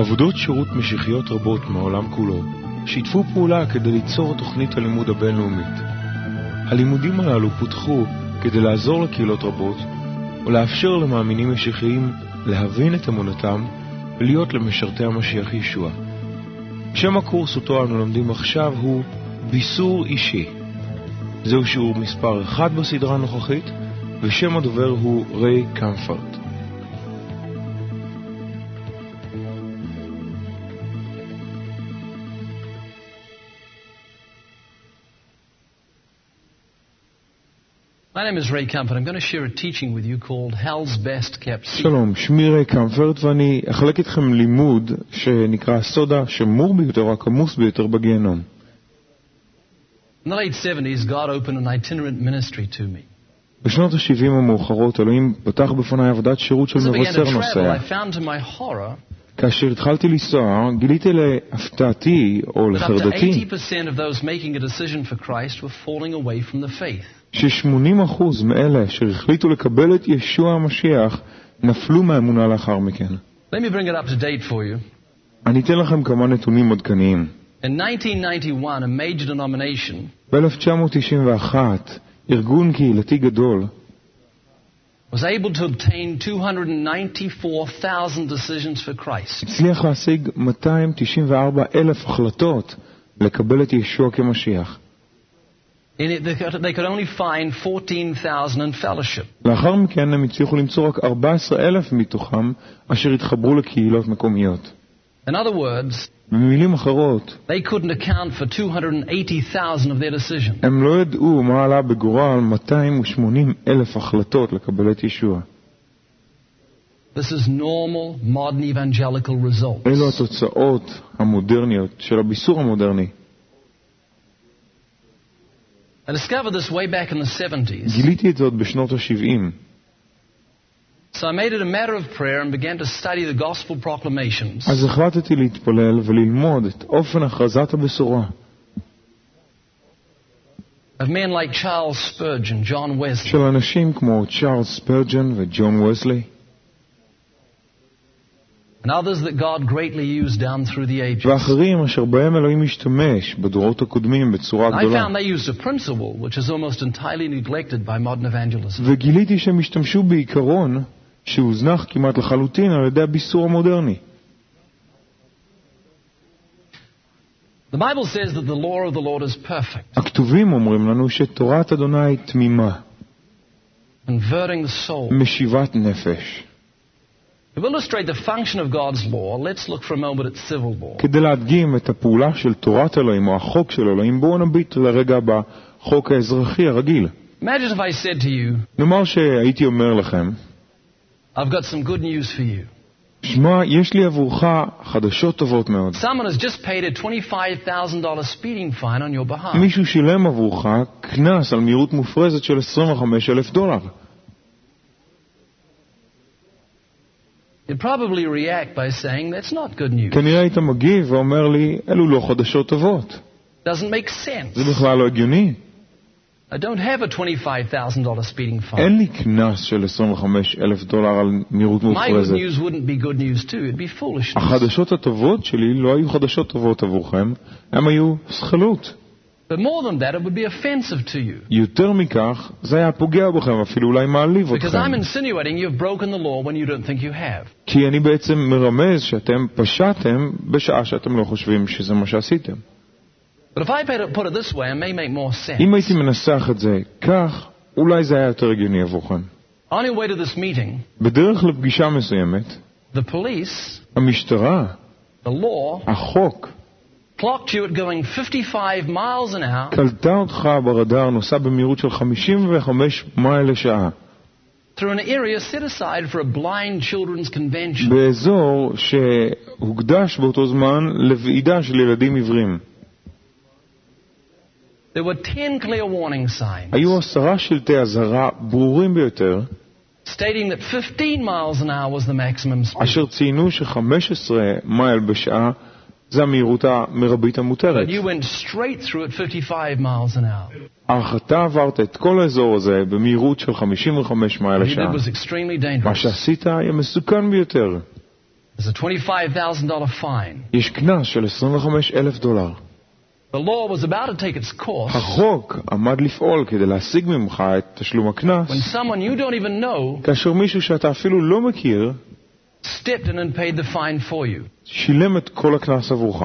עבודות שירות משיחיות רבות מהעולם כולו שיתפו פעולה כדי ליצור תוכנית הלימוד הבינלאומית. הלימודים הללו פותחו כדי לעזור לקהילות רבות ולאפשר למאמינים משיחיים להבין את אמונתם ולהיות למשרתי המשיח ישוע. שם הקורס אותו אנו לומדים עכשיו הוא ביסור אישי. זהו שיעור מספר 1 בסדרה הנוכחית, ושם הדובר הוא ריי קמפרט. My name is Ray Comfort. I'm going to share a teaching with you called Hell's Best Kept Secret. שלום, שמי ריי קמפרט ואני אחלק איתכם לימוד שנקרא הסוד השמור ביותר, הכמוס ביותר בגיהנום. In the late 70s, God opened an itinerant ministry to me. בשנות ה-70 המאוחרות, אלוהים פתח בפני עבודת שירות של מבשר נוסע. I found to my horror כאשר התחלתי לנסוע, גיליתי להפתעתי או לחרדתי that up to 80% of those making a decision for Christ were falling away from the faith. ש80% מאלה אשר החליטו לקבל את ישוע המשיח נפלו מהאמונה לאחר מכן. Let me bring it up to date for you. אני אתן לכם כמה נתונים עדכניים. In 1991, a major denomination ב-1991, ארגון קהילתי גדול was able to obtain 294,000 decisions for Christ. הצליח להשיג 294,000 החלטות לקבל את ישוע כמשיח. In it, they could only find 14,000 in fellowship. לאחר מכן הם הצליחו למצוא רק 14,000 מתוכם אשר התחברו לקהילות מקומיות. In other words, במילים אחרות, they couldn't account for 280,000 of their decisions. הם לא ידעו מה עלה בגורל 280,000 החלטות לקבל את ישוע. This is normal, modern evangelical results. אלו התוצאות המודרניות של הביסור המודרני. I discovered this way back in the 70s. גיליתי את זאת בשנות ה-70. So I made it a matter of prayer and began to study the gospel proclamations אז החלטתי להתפלל וללמוד את אופן הכרזת הבשורה. of men like Charles Spurgeon, John Wesley, של אנשים כמו צ'ארלס ספרג'ן וג'ון וסלי. and others that God greatly used down through the ages. ואחרים אשר בהם אלוהים משתמש בדורות הקודמים בצורה I גדולה. found they used a principle which is almost entirely neglected by modern evangelism. וגיליתי שהם השתמשו בעיקרון שהוזנח כמעט לחלוטין על ידי הביסור המודרני. The Bible says that the law of the Lord is perfect, הכתובים אומרים לנו שתורת אדוני תמימה, converting the soul. משיבת נפש. To illustrate the function of God's law, let's look for a moment at civil law. כדי להדגים את הפעולה של תורת אלוהים או החוק של אלוהים, בואו נביט לרגע בחוק האזרחי הרגיל. Imagine if I said to you, נאמר שהייתי אומר לכם, I've got some good news for you. שמע, יש לי עבורך חדשות טובות מאוד. Someone has just paid a $25,000 speeding fine on your behalf. מישהו שילם עבורך קנס על מהירות מופרזת של $25,000. You'd probably react by saying, that's not good news. כנראה היית מגיב ואומר לי, אלו לא חדשות טובות. Doesn't make sense. זה בכלל לא הגיוני. I don't have a $25,000 speeding fine. אין לי קנס של $25,000 על מהירות My good מופרזת. news wouldn't be good news too. It'd be foolishness. החדשות הטובות שלי לא היו חדשות טובות עבורכם, הם היו סחלות. But more than that, it would be offensive to you. יותר מכך, זה היה פוגע בכם, אפילו אולי מעליב Because אתכם. I'm insinuating you've broken the law when you don't think you have. כי אני בעצם מרמז שאתם פשעתם בשעה שאתם לא חושבים שזה מה שעשיתם. But if I put it this way, it may make more sense. אם הייתי מנסח את זה כך, אולי זה היה יותר הגיוני עבורכם. On your way to this meeting, בדרך לפגישה מסוימת, the police, המשטרה, the law, החוק, clocked you at going 55 miles an hour קלטה אותך ברדאר נוסע במהירות של 55 מייל לשעה. through an area set aside for a blind children's convention. באזור שהוקדש באותו זמן לוועידה של ילדים עיוורים. There were 10 clear warning signs היו 10 שלטי אזהרה ברורים ביותר, stating that 15 miles an hour was the maximum speed. אשר ציינו ש15 מייל בשעה זה המהירות המרבית המותרת. But you went straight through at 55 miles an hour. אך אתה עברת את כל האזור הזה במהירות של 55 מייל What you did לשעה. was extremely מה dangerous. שעשית היה מסוכן ביותר. There's a $25,000 fine. יש קנס של $25,000. The law was about to take its course החוק עמד לפעול כדי להשיג ממך את תשלום הקנס, when someone you don't even know כאשר מישהו שאתה אפילו לא מכיר stepped in and paid the fine for you. שילם את כל הקנס עבורך.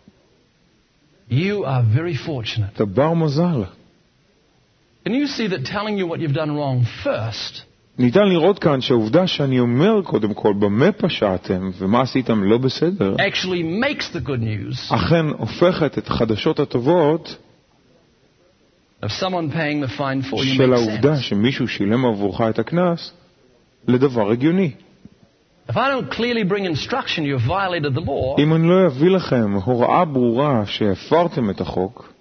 You are very fortunate. אתה בר מזל. Can you see that telling you what you've done wrong first ניתן לראות כאן שהעובדה שאני אומר קודם כל במה פשעתם ומה עשיתם לא בסדר, actually makes the good news אכן הופכת את החדשות הטובות of someone paying the fine for you של makes העובדה sense? שמישהו שילם עבורך את הקנס לדבר הגיוני. If I don't clearly bring instruction, you've violated the law, אם אני לא אביא לכם הוראה ברורה שהפרתם את החוק,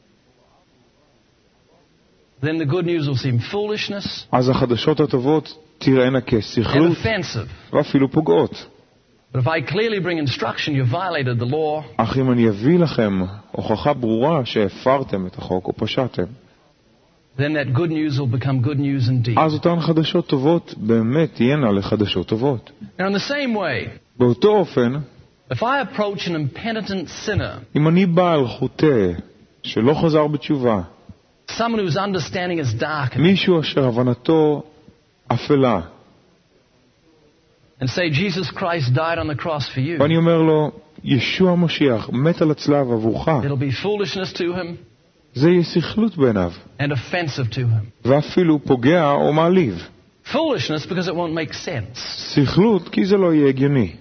then the good news will seem foolishness אז החדשות הטובות תראינה and כסכלות offensive. ואפילו פוגעות. But if I clearly bring instruction, you've violated the law, אך אם אני אביא לכם הוכחה ברורה שהפרתם את החוק או פשעתם, then that good news will become good news indeed. אז אותן חדשות טובות באמת תהיינה לחדשות טובות. Now, in the same way, באותו אופן, if I approach an impenitent sinner, אם אני בעל חוטא שלא חזר בתשובה, someone whose understanding is darkened, מישהו אשר הבנתו אפלה, and say, Jesus Christ died on the cross for you, ואני אומר לו, ישוע המשיח מת על הצלב עבורך, it'll be foolishness to him זה יהיה סכלות בעיניו, and offensive to him. ואפילו פוגע או מעליב. Foolishness because it won't make sense. סכלות כי זה לא יהיה הגיוני.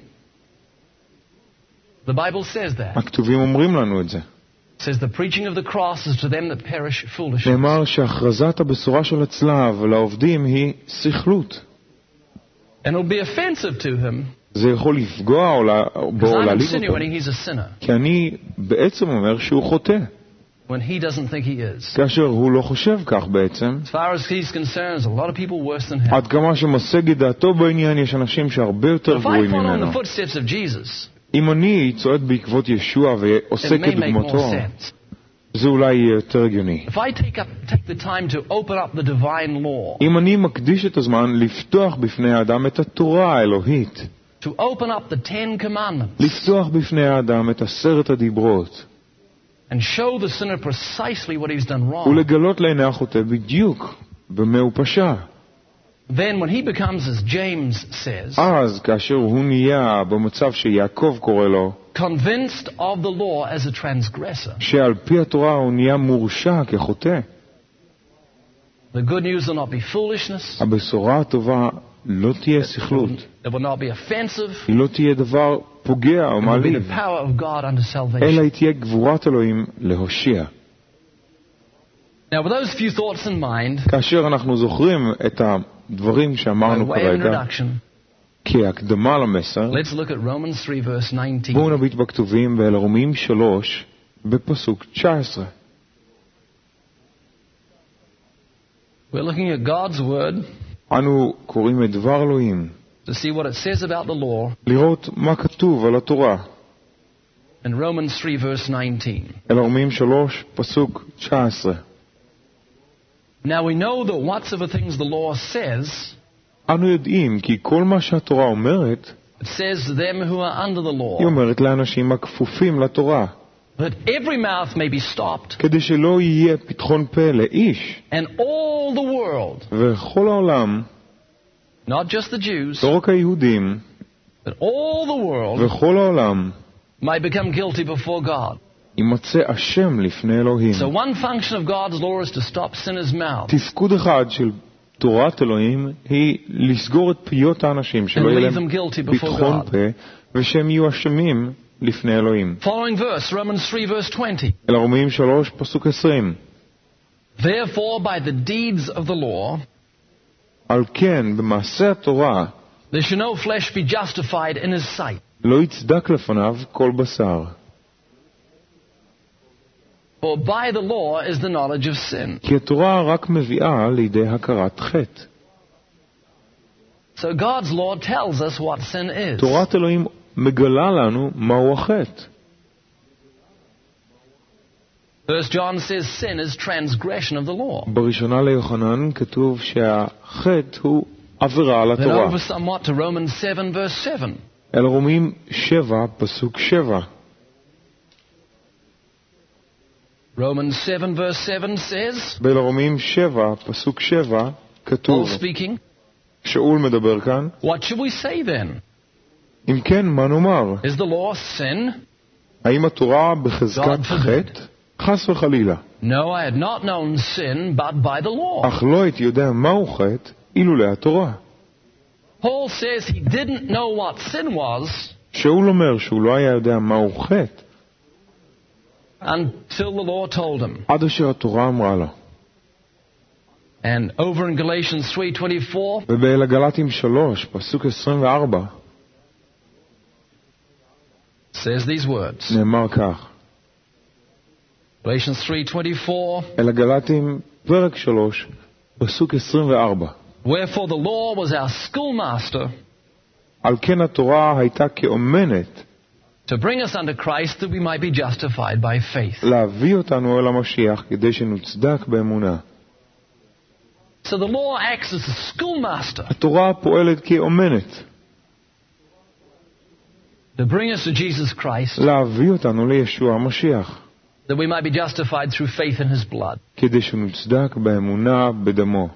The Bible says that. הכתובים אומרים לנו את זה. It says the preaching of the cross is to them that perish foolishness. נאמר שהכרזת הבשורה של הצלב לעובדים היא סכלות. And it'll be offensive to him זה יכול לפגוע או בו because או I'm להעליב אותו. insinuating he's a sinner כי אני בעצם אומר שהוא חוטא, when he doesn't think he is. כאשר הוא לא חושב כך בעצם. As far as he's concerned, there's a lot of people worse than him. עד כמה שמשג את דעתו בעניין, יש אנשים שהרבה יותר If I גרועים follow in ממנו. the footsteps of Jesus, אם אני צועד בעקבות ישוע it ועוסק may make more כדוגמתו, sense. זה אולי יהיה יותר הגיוני. If I take the time to open up the divine law, אם אני מקדיש את הזמן לפתוח בפני האדם את התורה האלוהית, to open up the 10 commandments, לפתוח בפני האדם את 10 הדיברות, and show the sinner precisely what he's done wrong, ולגלות לעיני החוטא בדיוק במה הוא פשע, then when he becomes, as James says, אז כאשר הוא נהיה במצב שיעקב קורא לו, convinced of the law as a transgressor, שעל פי התורה הוא נהיה מורשע כחוטא, the good news will not be foolishness, הבשורה הטובה לא תהיה סכלות, it will not be offensive, היא לא תהיה דבר פוגע או it will be מעליב, the power of God unto salvation. אלא היא תהיה גבורת אלוהים להושיע. Now, with those few thoughts in mind, כאשר אנחנו זוכרים את הדברים by שאמרנו way of כרגע introduction, כהקדמה למסר, let's look at Romans 3 verse 19. בואו נביט בכתובים ואל רומים 3 בפסוק 19. We're looking at God's word אנו קוראים את דבר אלוהים, to see what it says about the law לראות מה כתוב על התורה. in Romans 3 verse 19. אל רומים 3 פסוק 19. Now we know that whatsoever things the law says, אנו יודעים כי כל מה שהתורה אומרת, it says to them who are under the law, היא אומרת לאנשים הכפופים לתורה, that every mouth may be stopped, כדי שלא יהיה פתחון פה לאיש, and all the world, וכל העולם, not just the Jews, לא רק היהודים, but all the world וכל העולם, might become guilty before God. יימצא אשם לפני אלוהים. So one function of God's law is to stop sinners' mouths תפקוד אחד של תורת אלוהים היא לסגור את פיות האנשים, and שלא יהיה leave להם them guilty before פתחון God. פה, ושהם יהיו אשמים לפני אלוהים. Following verse, Romans 3 verse 20. אל רומים 3 פסוק 20. Therefore, by the deeds of the law, על כן, במעשה התורה, there shall no flesh be justified in his sight. לא יצדק לפניו כל בשר. For by the law is the knowledge of sin. כי התורה רק מביאה לידי הכרת חטא. So God's law tells us what sin is. תורת אלוהים מגלה לנו מהו החטא. First John says sin is transgression of the law. בראשונה ליוחנן כתוב שהחטא הוא עבירה על Then התורה. over somewhat to Romans 7 verse 7. אל רומים 7, פסוק 7. Romans 7 verse 7 says, באל רומים 7, פסוק 7, כתוב, Paul speaking, שאול מדבר כאן, what should we say then? אם כן, מה נאמר? Is the law sin? האם התורה בחזקת חטא? חס וחלילה. No, I had not known sin but by the law. אך לא הייתי יודע מהו חטא אילולא התורה. Paul says he didn't know what sin was שאול אומר שהוא לא היה יודע מהו חטא until the law told him. עד אשר התורה אמרה לו. And over in Galatians 3:24, ובאל הגלטים 3, פסוק 24, says these words. נאמר כך. Galatians 3:24, אל הגלטים פרק 3, פסוק 24. Wherefore the law was our schoolmaster על כן התורה הייתה כאומנת to bring us unto Christ that we might be justified by faith. להביא אותנו אל המשיח כדי שנוצדק באמונה. So the law acts as a schoolmaster התורה פועלת כאומנת to bring us to Jesus Christ להביא אותנו לישוע המשיח that we might be justified through faith in His blood. כדי שנוצדק באמונה בדמו.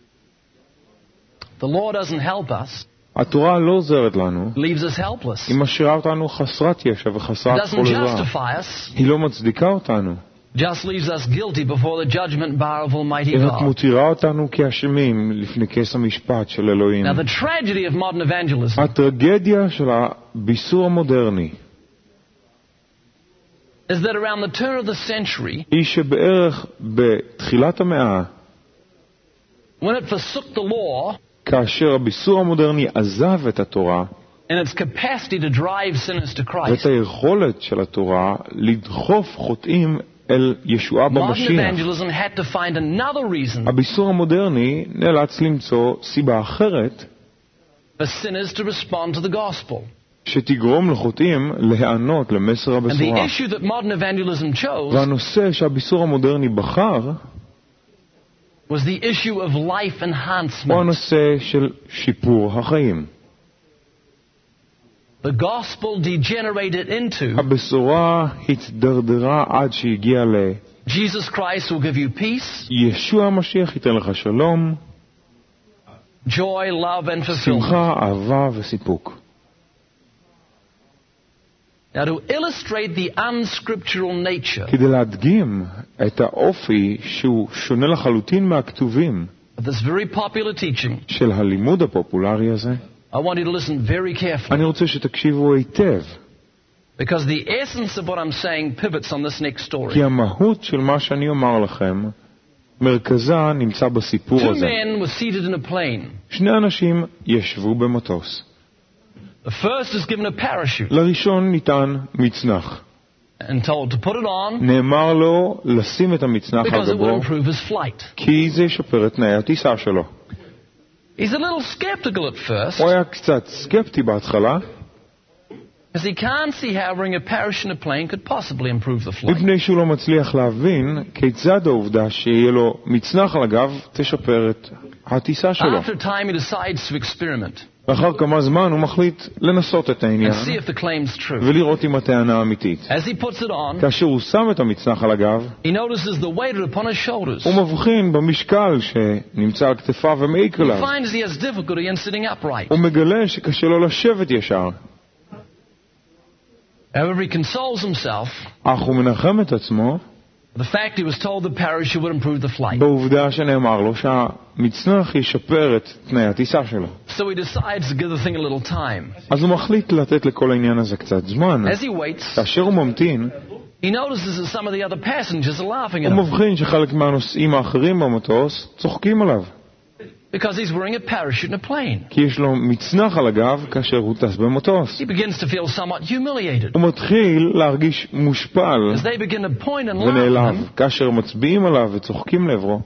The law doesn't help us. התורה לא עוזרת לנו, Leaves us helpless. היא משאירה אותנו חסרת ישע It וחסרת doesn't כל עזרה. justify us. היא לא מצדיקה אותנו, Just leaves us guilty before the judgment bar of Almighty היא רק God. מותירה אותנו כאשמים לפני כס המשפט של אלוהים. Now the tragedy of modern evangelism הטרגדיה של הביסור המודרני is that around the turn of the century, היא שבערך בתחילת המאה, when it forsook the law כאשר הביסור המודרני עזב את התורה and its capacity to drive sinners to ואת Christ, היכולת של התורה לדחוף חוטאים אל ישועה modern במשיח, evangelism had to find another reason הביסור המודרני נאלץ למצוא סיבה אחרת for sinners to respond to the gospel. שתגרום לחוטאים להיענות למסר And the הבשורה. issue that modern evangelism chose והנושא שהביסור המודרני בחר was the issue of life הוא enhancement. הנושא של שיפור החיים. The gospel degenerated into הבשורה התדרדרה עד שהגיעה Jesus Christ will give you peace, לישוע המשיח ייתן לך שלום, joy, love, and fulfillment. שמחה, אהבה וסיפוק. Now, to illustrate the unscriptural nature כדי להדגים את האופי שהוא שונה לחלוטין מהכתובים of this very popular teaching, של הלימוד הפופולרי הזה, I want you to listen very carefully, אני רוצה שתקשיבו היטב, because the essence of what I'm saying pivots on this next story. כי המהות של מה שאני אומר לכם, מרכזה נמצא בסיפור Two הזה. men were seated in a plane. שני אנשים ישבו במטוס. The first is given a parachute לראשון ניתן מצנח. and told to put it on נאמר לו לשים את המצנח על because it will גבו, improve his flight. כי זה ישפר את תנאי הטיסה שלו. He's a little skeptical at first, הוא היה קצת סקפטי בהתחלה, because he can't see how wearing a parachute in a plane could possibly improve the flight. מפני שהוא לא מצליח להבין כיצד העובדה שיהיה לו מצנח על הגב תשפר את הטיסה שלו. After time, he decides to experiment לאחר כמה זמן הוא מחליט לנסות את העניין and see if the claim's true. ולראות אם הטענה אמיתית. As he puts it on, כאשר הוא שם את המצנח על הגב, he notices the weight upon his shoulders. הוא מבחין במשקל שנמצא על כתפיו ומעיק He עליו. finds he has difficulty in sitting upright. הוא מגלה שקשה לו לשבת ישר, However, he consoles himself אך הוא מנחם את עצמו with the fact he was told the parachute would improve the flight. בעובדה שנאמר לו שהמצנח ישפר את תנאי הטיסה שלו. So he decides to give the thing a little time. אז הוא מחליט לתת לכל העניין הזה קצת זמן. As he waits, כאשר הוא ממתין, he notices that some of the other passengers are laughing at הוא him מבחין שחלק מהנוסעים האחרים במטוס צוחקים עליו, because he's wearing a parachute in a plane. כי יש לו מצנח על הגב כאשר הוא טס במטוס. He begins to feel somewhat humiliated הוא מתחיל להרגיש מושפל as they begin to point and laugh at ונעלב. him. כאשר מצביעים עליו וצוחקים לעברו,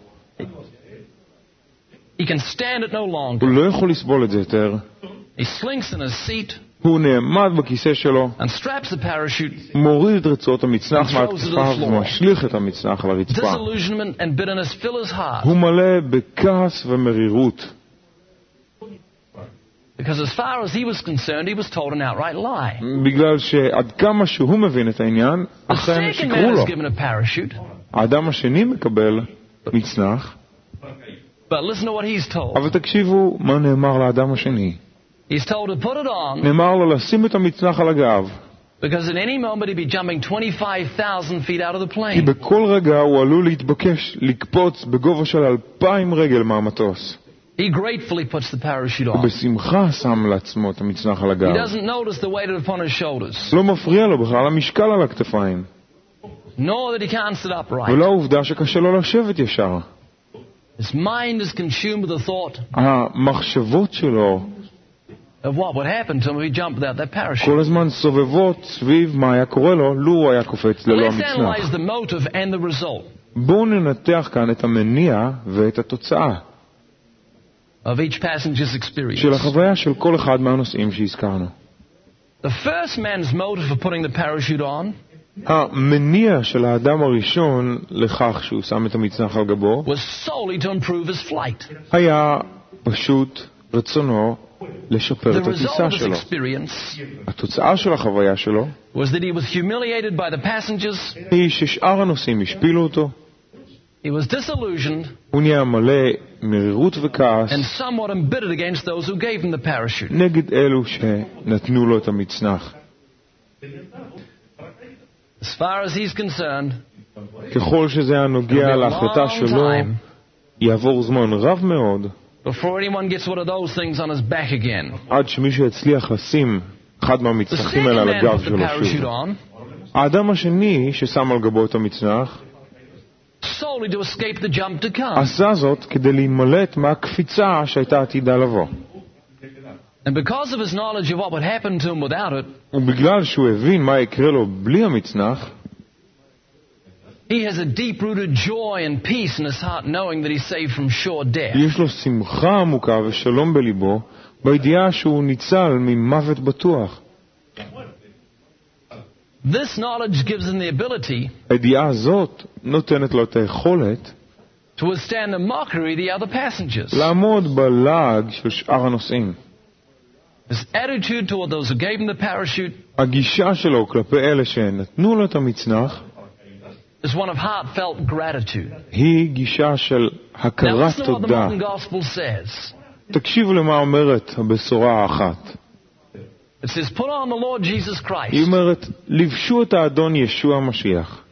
He can stand it no longer. הוא לא יכול לסבול את זה יותר. He slinks in his seat הוא נעמד בכיסא שלו, and straps the parachute. מוריד את רצועות המצנח מהכתפיו ומשליך את המצנח על הרצפה. Disillusionment and bitterness fill his heart. הוא מלא בכעס ומרירות. But Because as far as he was concerned, he was told an outright lie. בגלל שעד כמה שהוא מבין את העניין, The אכן second שיקרו man לו. is given a parachute, האדם השני מקבל מצנח, but listen to what he's told. אבל תקשיבו מה נאמר לאדם השני. He's told to put it on, נאמר לו לשים את המצנח על הגב, because at any moment he'd be jumping 25,000 feet out of the כי plane. בכל רגע הוא עלול להתבקש לקפוץ בגובה של 2,000 רגל מהמטוס. He gratefully puts the parachute on. ובשמחה שם לעצמו את המצנח על He הגב. doesn't notice the weight upon his shoulders, לא מפריע לו בכלל המשקל על הכתפיים, nor that he can't sit upright. ולא העובדה שקשה לו לשבת ישר. His mind is consumed with the thought המחשבות שלו of what would happen to him if he jumped without that parachute. כל הזמן סובבות סביב מה היה קורה לו לו הוא היה קופץ ללא Let's analyze המצנח. the motive and the result בואו ננתח כאן את המניע ואת התוצאה of each passenger's experience. של החוויה של כל אחד מהנושאים שהזכרנו. The first man's motive for putting the parachute on המניע של האדם הראשון לכך שהוא שם את המצנח על גבו was solely to improve his flight. היה פשוט רצונו לשפר The את result הטיסה of his שלו. experience התוצאה של החוויה שלו was that he was humiliated by the passengers, היא ששאר הנוסעים השפילו אותו, he was disillusioned, הוא נהיה מלא מרירות וכעס and somewhat embittered against those who gave him the parachute. נגד אלו שנתנו לו את המצנח. As far as he's concerned, ככל שזה היה it'll be נוגע a להחלטה long שלו, time יעבור זמן רב מאוד before anyone gets one of those things on his back again. עד שמישהו יצליח לשים אחד The מהמצנחים second האלה על man הגב put the שלו parachute שוב. on האדם השני ששם על גבו את המצנח solely to escape the jump to come. עשה זאת כדי להימלט מהקפיצה שהייתה עתידה לבוא. And because of his knowledge of what would happen to him without it, ובגלל שהוא הבין מה יקרה לו בלי המצנח, he has a deep-rooted joy and peace in his heart knowing that he's saved from sure death. יש לו שמחה עמוקה ושלום בליבו בידיעה שהוא ניצל ממוות בטוח. This knowledge gives him the ability הידיעה הזאת נותנת לו את היכולת to withstand the mockery of the other passengers. לעמוד בלעג של שאר הנוסעים. His attitude toward those who gave him the parachute הגישה שלו כלפי אלה שנתנו לו את המצנח is one of heartfelt gratitude. היא גישה של Now הכרת listen to what the תודה. modern gospel says. תקשיבו למה אומרת הבשורה האחת. It says, put on the Lord Jesus היא Christ. אומרת, לבשו את האדון ישוע המשיח.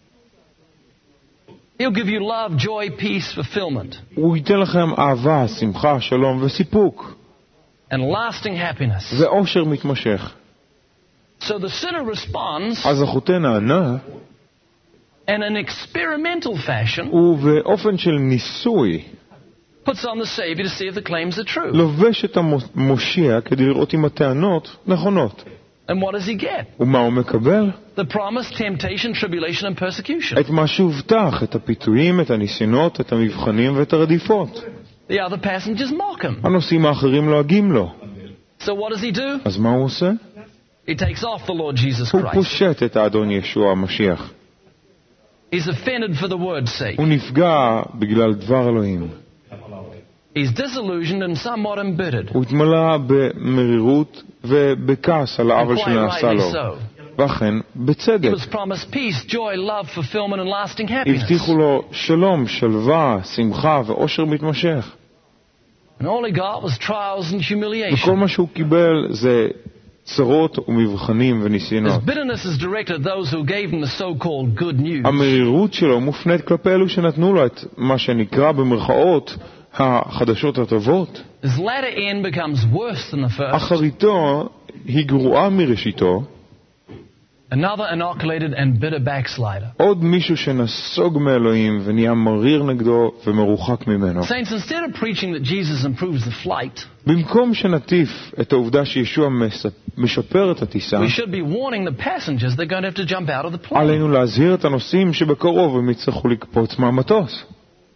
He'll give you love, joy, peace, fulfillment, הוא ייתן לכם אהבה, שמחה, שלום וסיפוק and lasting happiness. ואושר מתמשך. So the sinner responds אז החוטא נענה in an experimental fashion, ובאופן של ניסוי puts on the Savior to see if the claims are true. לובש את המושיע כדי לראות אם הטענות נכונות. And what does he get? ומה הוא מקבל? The promised temptation, tribulation, and persecution. את מה שהובטח, את הפיתויים, את הניסיונות, את המבחנים ואת הרדיפות. The other passengers mock him. הנוסעים האחרים לועגים לו. So what does he do? אז מה הוא עושה? He takes off the Lord Jesus הוא Christ. פושט את האדון ישוע המשיח. He's offended for the word's sake. הוא נפגע בגלל דבר אלוהים. He's disillusioned and somewhat embittered. הוא התמלא במרירות ובכעס על העוול And quite שנעשה rightly לו. so. ואכן, He בצדק. was promised peace, joy, love, fulfillment, and lasting happiness. הבטיחו לו שלום, שלווה, שמחה ואושר מתמשך. And all he got was trials and וכל humiliation. מה שהוא קיבל זה צרות ומבחנים His וניסיונות. bitterness is directed at those who gave him the so-called good news. המרירות שלו מופנית כלפי אלו שנתנו לו את מה שנקרא במרכאות החדשות הטובות. His latter end becomes worse than the first. אחריתו היא גרועה מראשיתו. Another inoculated and bitter backslider. עוד מישהו שנסוג מאלוהים ונהיה מריר נגדו ומרוחק ממנו. Saints, instead of preaching that Jesus improves the flight, במקום שנטיף את העובדה שישוע משפר את הטיסה, we should be warning the passengers they're going to have to jump out of the plane. עלינו להזהיר את הנוסעים שבקרוב הם יצטרכו לקפוץ מהמטוס.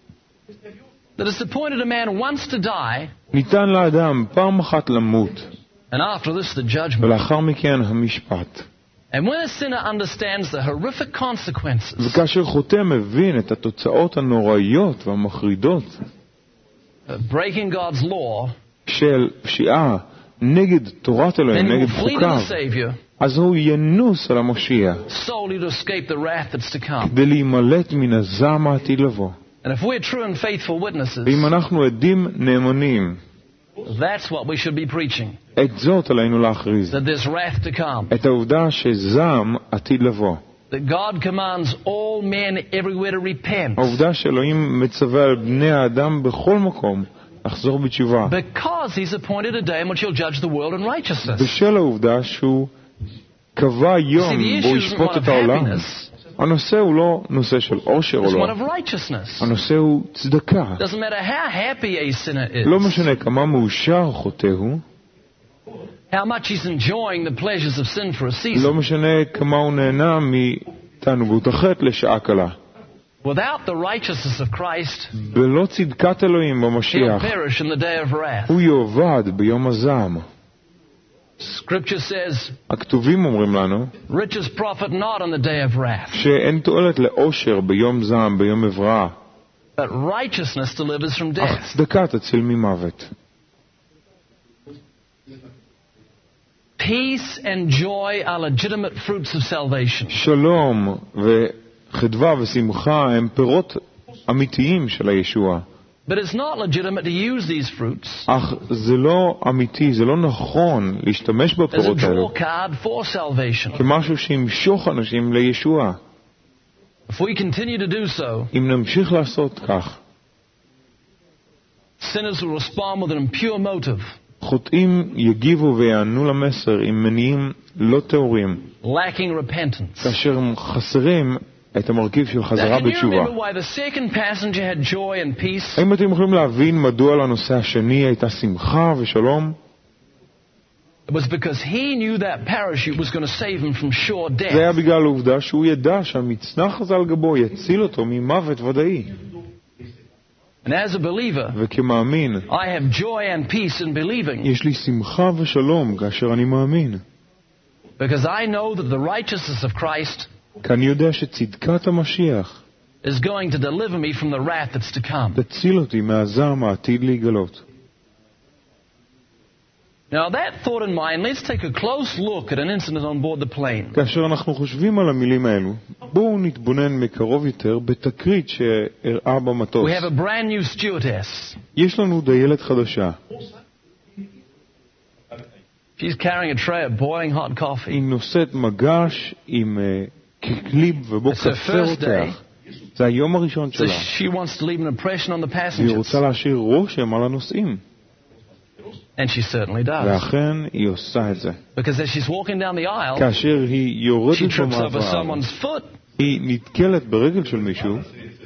That it's appointed a man once to die, ניתן לאדם פעם אחת למות, and after this the judgment. ולאחר מכן המשפט. And when a sinner understands the horrific consequences וכאשר חוטא מבין את התוצאות הנוראיות והמחרידות of breaking God's law, של פשיעה נגד תורת אלוהים, then he נגד will flee to חוקיו, the Savior אז הוא ינוס על המשיח, solely to escape the wrath that's to come. כדי להימלט מן הזעם העתיד לבוא. And if we're true and faithful witnesses, ואם אנחנו עדים נאמנים, that's what we should be preaching, את זאת עלינו להכריז, that there's wrath to come, את העובדה שזעם עתיד לבוא, that God commands all men everywhere to repent, העובדה שאלוהים מצווה על בני האדם בכל מקום לחזור בתשובה, because he's appointed a day in which he'll judge the world in righteousness. בשל העובדה שהוא קבע יום בו ישפוט את העולם. הנושא הוא לא נושא של עושר או It's one לא, of righteousness. הנושא הוא צדקה. Doesn't matter how happy a sinner is, לא משנה כמה מאושר חוטא הוא, how much he's enjoying the pleasures of sin for a season. לא משנה כמה הוא נהנה מתענוגות החטא לשעה קלה. Without the righteousness of Christ, בלא צדקת אלוהים he'll במשיח, perish in the day of wrath. הוא יאבד ביום הזעם. Scripture says, הכתובים אומרים לנו riches profit not on the day of wrath, שאין תועלת לעושר ביום זעם, ביום עברה, but righteousness delivers from אך death. צדקה תציל ממוות. Peace and joy are legitimate fruits of salvation. שלום וחדווה ושמחה הם פירות אמיתיים של הישוע. But it's not legitimate to use these fruits אך זה לא אמיתי, זה לא נכון להשתמש as a בפירות האלו draw card for salvation. כמשהו שימשוך אנשים לישוע. If we continue to do so, אם נמשיך לעשות כך, sinners will respond with an impure motive, חוטאים יגיבו ויענו למסר עם מניעים לא טהורים, lacking repentance. כאשר הם חסרים את המרכיב של חזרה Now, can you בתשובה. remember why the second passenger had joy and peace? האם אתם יכולים להבין מדוע לנושא השני הייתה שמחה ושלום? It was because he knew that parachute was going to save him from sure זה היה death. בגלל העובדה שהוא ידע שהמצנח הזה על גבו יציל אותו ממוות ודאי. And as a believer, וכמאמין, I have joy and peace in believing יש לי שמחה ושלום כאשר אני מאמין. because I know that the righteousness of Christ כי אני יודע שצדקת המשיח is going to deliver me from the wrath that's to come. תציל אותי מהזעם העתיד להתגלות. Now, that thought in mind, let's take a close look at an incident on board the plane. כאשר אנחנו חושבים על המילים האלו, בואו נתבונן מקרוב יותר בתקרית שאירעה במטוס. We have a brand new stewardess. יש לנו דיילת חדשה. She's carrying a tray of boiling hot coffee. היא נושאת מגש עם קליב ובו It's her קפה first רותח. זה היום הראשון So שלה. she wants to leave an impression on the והיא passengers. רוצה להשאיר רושם על הנוסעים. And she certainly does. ואכן היא עושה את זה. Because as she's walking down the aisle, כאשר היא she יורדת trips over במעבר, someone's foot היא נתקלת ברגל של מישהו,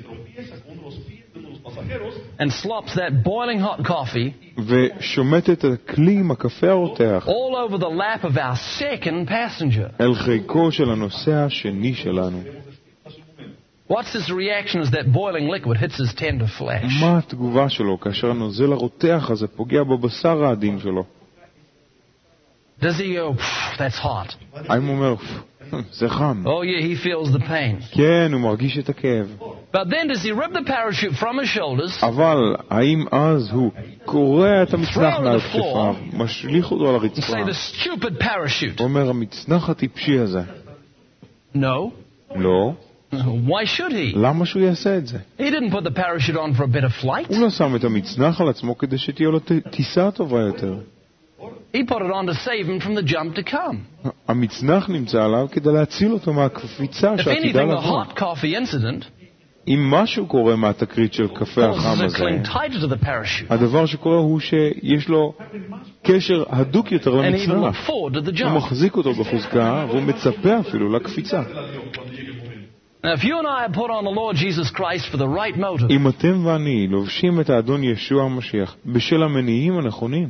and slops that boiling hot coffee ושומטת את הכלי עם הקפה הרותח all over the lap of our second passenger. אל חיקו של הנוסע השני שלנו. What's his reaction as that boiling liquid hits his tender flesh? מה התגובה שלו כאשר הנוזל הרותח הזה פוגע בבשר העדין שלו? Does he go, that's hot? האם הוא אומר, זה חם? Oh yeah, he feels the pain. כן, הוא מרגיש את הכאב. But then does he rip the parachute from his shoulders, אבל האם אז הוא קורע את המצנח Throw it מעל to the floor. כתפיו, משליך אותו על and say, הרצפה, the stupid parachute? הוא אומר, המצנח הטיפשי הזה. No. לא. Why should he? למה שהוא יעשה את זה? He didn't put the parachute on for a better flight. הוא לא שם את המצנח על עצמו כדי שתהיה לו טיסה טובה יותר. He put it on to save him from the jump to come. המצנח נמצא עליו כדי להציל אותו מהקפיצה If שעתידה anything, the לבוא. hot coffee incident אם משהו קורה מהתקרית של קפה החם causes it to הזה, cling tighter to the parachute הדבר שקורה הוא שיש לו קשר הדוק יותר and even look למצנח. forward to the הוא jump. מחזיק אותו בחוזקה והוא מצפה אפילו לקפיצה. Now, if you and I put on the Lord Jesus Christ for the right motive, אם אתם ואני לובשים את האדון ישוע המשיח בשל המניעים הנכונים,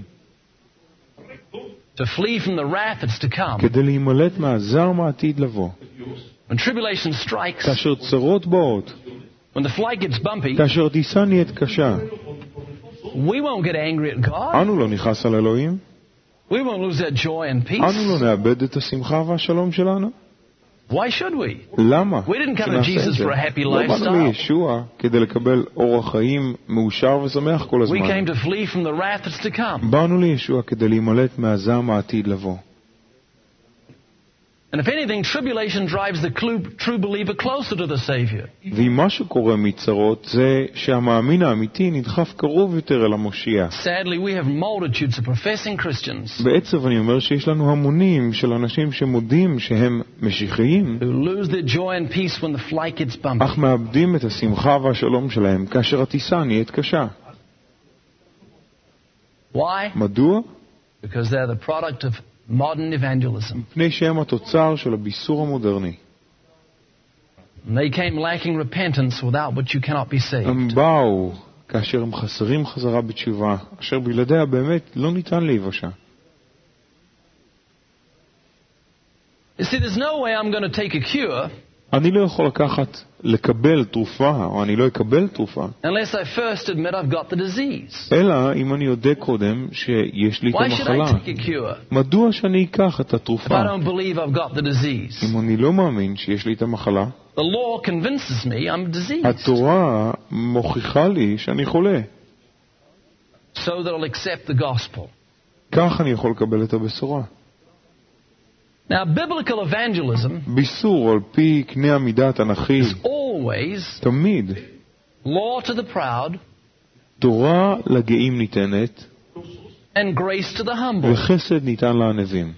to flee from the wrath that's to come, כדי להימלט מהזעם העתיד לבוא, when tribulation strikes, כאשר צרות באות, when the flight gets bumpy, כאשר טיסה נהיית קשה, we won't get angry at God. אנו לא נכעס על אלוהים, We won't lose that joy and peace. אנו לא נאבד את השמחה והשלום שלנו. Why should we? למה? We didn't come to שנעשה את Jesus זה? for a happy לא באנו lifestyle. לישוע כדי לקבל אורח חיים מאושר ושמח כל We הזמן. came to flee from the wrath that's to come. באנו לישוע כדי להימלט מהזעם העתיד לבוא. And if anything, tribulation drives the true believer closer to the Savior. ואם משהו קורה מצרות, זה שהמאמין האמיתי נדחף קרוב יותר אל המושיע. Sadly, we have multitudes of professing Christians בעצב אני אומר שיש לנו המונים של אנשים שמודים שהם משיחיים, who lose their joy and peace when the flight gets bumpy. אך מאבדים את השמחה והשלום שלהם כאשר הטיסה נהיית קשה. Why? מדוע? Because they're the product of modern evangelism. מפני שהם התוצר של הביסור המודרני. And they came lacking repentance, without which you cannot be saved. הם באו כאשר הם חסרים חזרה בתשובה, אשר בלעדיה באמת לא ניתן להיוושע. You see, there's no way I'm going to take a cure אני לא יכול לקבל תרופה, או אני לא אקבל תרופה, unless I first admit I've got the disease. אלא אם אני יודע קודם שיש לי את Why should I המחלה. take a cure מדוע שאני אקח את if I התרופה? don't believe I've got the disease? אם אני לא מאמין שיש לי את המחלה, The law convinces me I'm diseased, התורה מוכיחה לי שאני חולה. so that I'll accept the gospel. כך אני יכול לקבל את הבשורה. Now, biblical evangelism ביסור על פי קנה המידה התנ"כי, is always תמיד law to the proud תורה לגאים ניתנת, and grace to the humble. וחסד ניתן לענבים.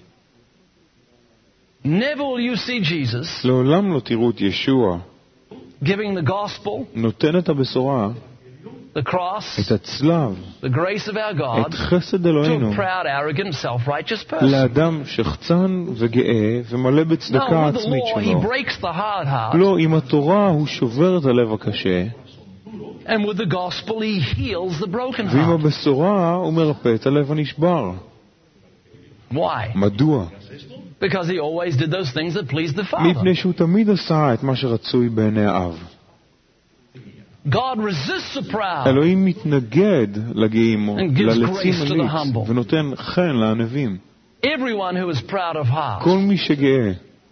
Never will you see Jesus לעולם לא תראו את ישוע giving the gospel, נותן את הבשורה, the cross, את הצלב, the grace of our God את חסד to אלוהינו, a proud, arrogant, self-righteous person. לאדם שחצן וגאה ומלא No, בצדקה with the העצמית law, he שלו. breaks the hard heart, לא, עם התורה הוא שובר את הלב הקשה, and with the gospel, he heals the broken ועם heart. הבשורה הוא מרפא את הלב הנשבר. Why? מדוע? Because he always did those things that pleased the Father. מפני שהוא תמיד עשה את מה שרצוי בעיני האב. God resists the proud אלוהים מתנגד לגאים, And gives ללצים grace to the הניץ, humble. ונותן חן לענבים. Everyone who is proud of heart כל מי שגאה,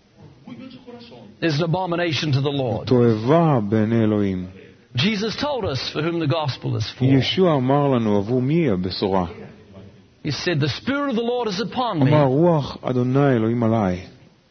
is an abomination to the Lord. תועבה בעיני אלוהים. Jesus told us for whom the gospel is for. ישוע אמר לנו עבור מי הבשורה. He said, the Spirit of the Lord is upon אמר me רוח אדוני אלוהים עליי,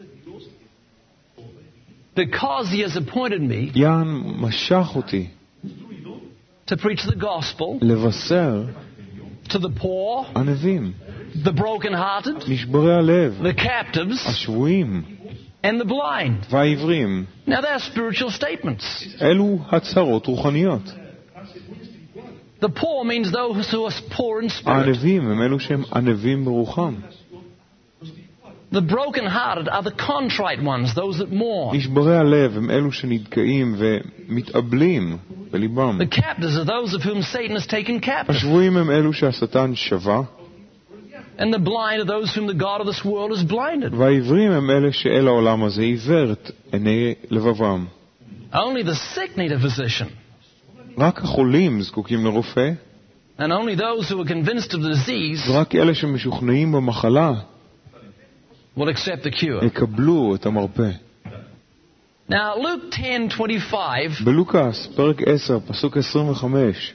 because he has appointed me יען משך אותי to preach the gospel לבשר to the poor, ענבים, the brokenhearted, נשברי הלב, the captives, השבויים and the blind. והעברים. Now they're spiritual statements. אלו הצהרות רוחניות. The poor means those who are poor in spirit. הענבים הם אלו שהם ענבים ברוחם. The brokenhearted are the contrite ones, those that mourn. נשברי הלב הם אלו שנדכאים ומתאבלים בליבם. The captives are those of whom Satan has taken captive. השבויים הם אלו שהשטן שבה, And the blind are those whom the God of this world has blinded. והעברים הם אלה שאל העולם הזה עיוור את עיני לבבם. Only the sick need a physician. רק החולים זקוקים לרופא, And only those who are convinced of the disease ורק אלה שמשוכנעים במחלה will accept the cure. יקבלו את המרפא. Now, Luke 10:25 בלוקאס, פרק 10, פסוק 25,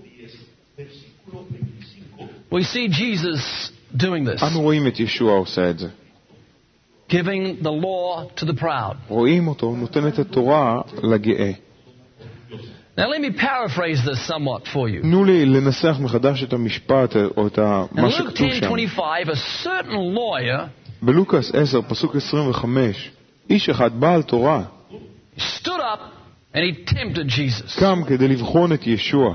we see Jesus doing this, אנו רואים את ישוע עושה את זה. giving the law to the proud. רואים אותו נותן את התורה לגאה. Now, let me paraphrase this somewhat for you. תנו לי לנסח מחדש את המשפט או את In מה Luke שכתוב שם. 10:25, a certain lawyer בלוקאס 10, פסוק 25, איש אחד בעל תורה stood up and he tempted Jesus. קם כדי לבחון את ישוע.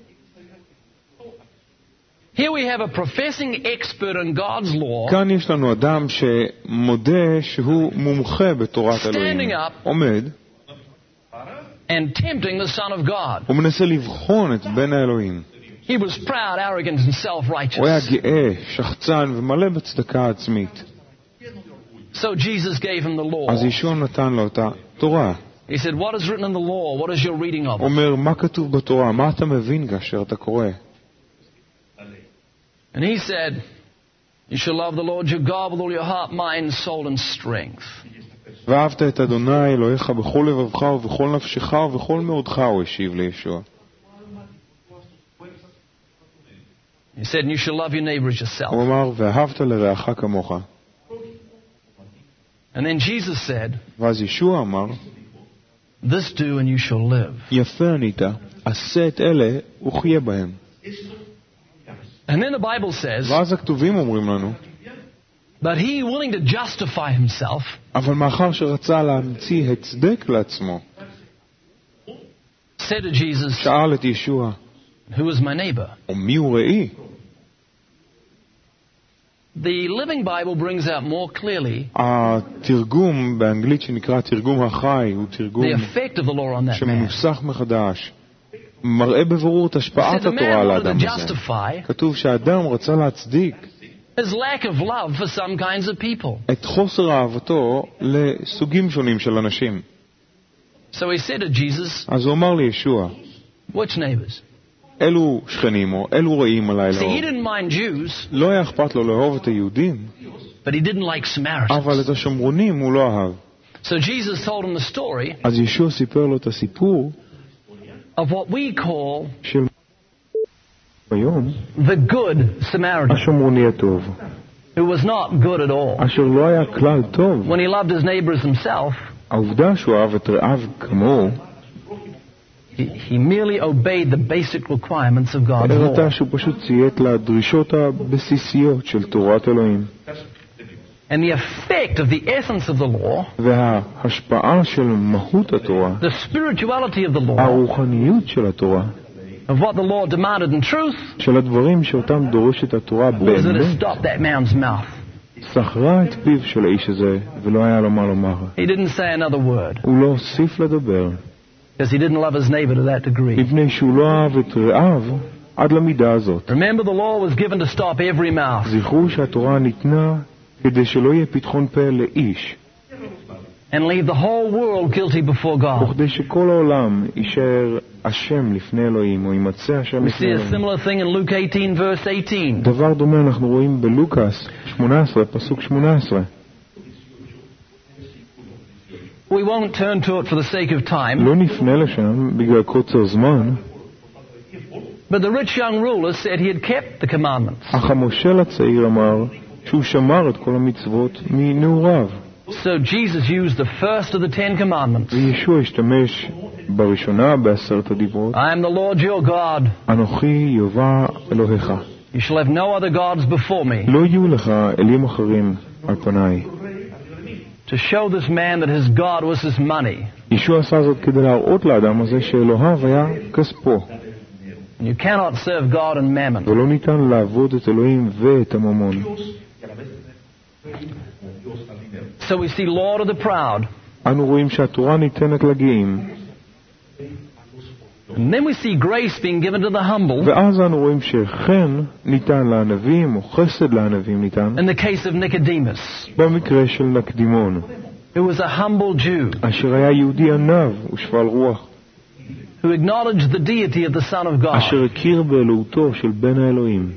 Here we have a professing expert in God's law כאן יש לנו אדם שמודה שהוא מומחה בתורת אלוהים. Standing up. עומד and tempting the Son of God. הוא מנסה לבחון את בן האלוהים. He was proud, arrogant, and self-righteous. הוא היה גאה, שחצן ומלא בצדקה עצמית. So Jesus gave him the law. אז ישוע נתן לו את התורה. He said, what is written in the law? What is your reading of it? אומר, מה כתוב בתורה? מה אתה מבין כאשר אתה קורא? And he said, you shall love the Lord your God with all your heart, mind, soul, and strength. ואהבת את אדוני אלוהיך בכל לבבך ובכל נפשך ובכל מאודך, הוא השיב לישוע. He said, and you shall love your neighbor as yourself. הוא אמר, ואהבת לרעך כמוך. And then Jesus said, ואז ישוע אמר, this do and you shall live. יפה ענית, עשה את אלה וחיה בהם. And then the Bible says, ואז הכתובים אומרים לנו, but he, willing to justify himself, אבל מאחר שרצה להמציא הצדק לעצמו, said to Jesus, שאל את ישוע, who is my neighbor? ומי הוא ראי? The Living Bible brings out more clearly התרגום באנגלית שנקרא תרגום החי הוא תרגום the effect of the law on that man. שמנוסח מחדש, מראה בבירור את השפעת התורה על האדם הזה. כתוב שהאדם רצה להצדיק his lack of love for some kinds of people. את חוסר אהבתו לסוגים שונים של אנשים. So he said to Jesus, אז הוא אמר לישוע, which neighbors? אלו שכנים או אלו רעים עליי See, he לאהוב. didn't mind Jews, לא היה אכפת לו לאהוב את היהודים, but he didn't like אבל את Samaritans. השומרונים הוא לא אהב. So Jesus told him the story אז ישוע סיפר לו את הסיפור of what we call של היום the good Samaritan, השומרוני הטוב, who was not good at all. אשר לא היה כלל טוב. When he loved his neighbors himself, העובדה שהוא אהב את רעיו כמוהו he merely obeyed the basic requirements of God's הראתה law. שהוא פשוט ציית לדרישות הבסיסיות של תורת אלוהים. And the effect of the essence of the law, וההשפעה של מהות התורה, the spirituality of the law, הרוחניות של התורה, of what the law demanded in truth, של הדברים שאותם דורשת התורה was that it באמת, stopped that man's mouth. סחרה את פיו של האיש הזה ולא היה לו מה לומר. He didn't say another word הוא לא הוסיף לדבר, because he didn't love his neighbor to that degree. מפני שהוא לא אהב את רעיו עד למידה הזאת. Remember, the law was given to stop every mouth. זכרו שהתורה ניתנה כדי שלא יהיה פתחון פה לאיש, And leave the whole world guilty before God. וכדי שכל העולם יישאר אשם לפני אלוהים, או יימצא אשם We לפני see a אלוהים. similar thing in Luke 18, verse 18. דבר דומה אנחנו רואים בלוקאס 18, פסוק 18. We won't turn to it for the sake of time, לא נפנה לשם בגלל קוצר זמן, but the rich young ruler said he had kept the commandments. אך המושל הצעיר אמר שהוא שמר את כל המצוות מנעוריו. So Jesus used the first of the 10 commandments. וישוע השתמש בראשונה בעשרת הדיברות, I am the Lord your God. אנוכי יהוה אלוהיך, You shall have no other gods before me. לא יהיו לך אלים אחרים על פניי. To show this man that his God was his money. ישוע עשה זאת כדי להראות לאדם הזה שאלוהיו היה כספו, You cannot serve God and mammon. ולא ניתן לעבוד את אלוהים ואת הממון. So we see Lord of the proud. אנו רואים שהתורה ניתנת לגאים, And then we see grace being given to the humble. ואז אנו רואים שחן ניתן לענבים, או חסד לענבים ניתן, In the case of Nicodemus, במקרה של נקדימון, who was a humble Jew אשר היה יהודי ענב ושפל רוח, who acknowledged the deity of the Son of God. אשר הכיר באלוהותו של בן האלוהים.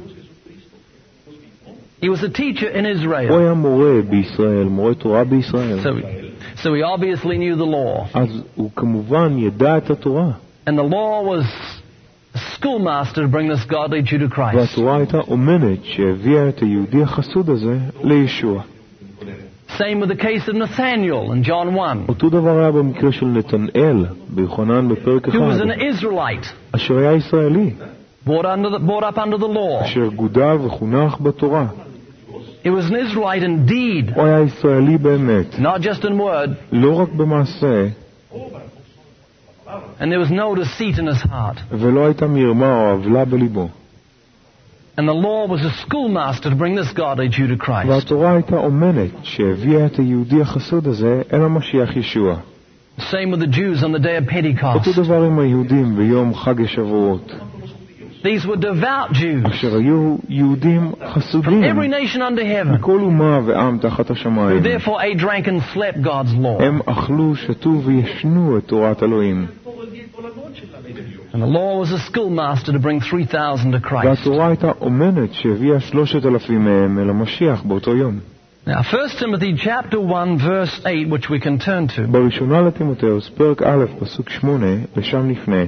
He was a teacher in הוא Israel. היה מורה בישראל, מורה תורה בישראל. So he obviously knew the law. אז הוא כמובן ידע את התורה, And the law was a schoolmaster to bring this godly Jew to Christ. והתורה הייתה אומנת שהביאה את היהודי החסוד הזה לישוע. Same with the case of Nathaniel in John 1, אותו דבר היה במקרה של נתנאל ביוחנן בפרק who was 1, an Israelite, אשר היה ישראלי, brought up under the law. אשר גודל וחונך בתורה. He was an Israelite indeed, הוא היה ישראלי באמת, not just in word, לא רק במעשה, and there was no deceit in his heart. ולא הייתה מרמה או עוולה בליבו. And the law was a schoolmaster to bring this godly Jew to Christ. והתורה הייתה אומנת שהביאה את היהודי החסוד הזה אל המשיח ישוע. Same with the Jews on the day of Pentecost. אותו דבר עם היהודים ביום חג השבועות, These were devout Jews אשר היו יהודים from חסודים every nation under heaven, מכל אומה ועם תחת who השמיים. therefore ate, drank, and slept God's law. הם אכלו, שתו וישנו את תורת אלוהים. And the law was a schoolmaster to bring 3,000 to Christ. והתורה הייתה אומנת שהביאה 3,000 מהם אל המשיח באותו יום. Now, 1 Timothy chapter 1, verse 8, which we can turn to, בראשונה לתימותאוס, פרק א', פסוק 8, לשם נפנה,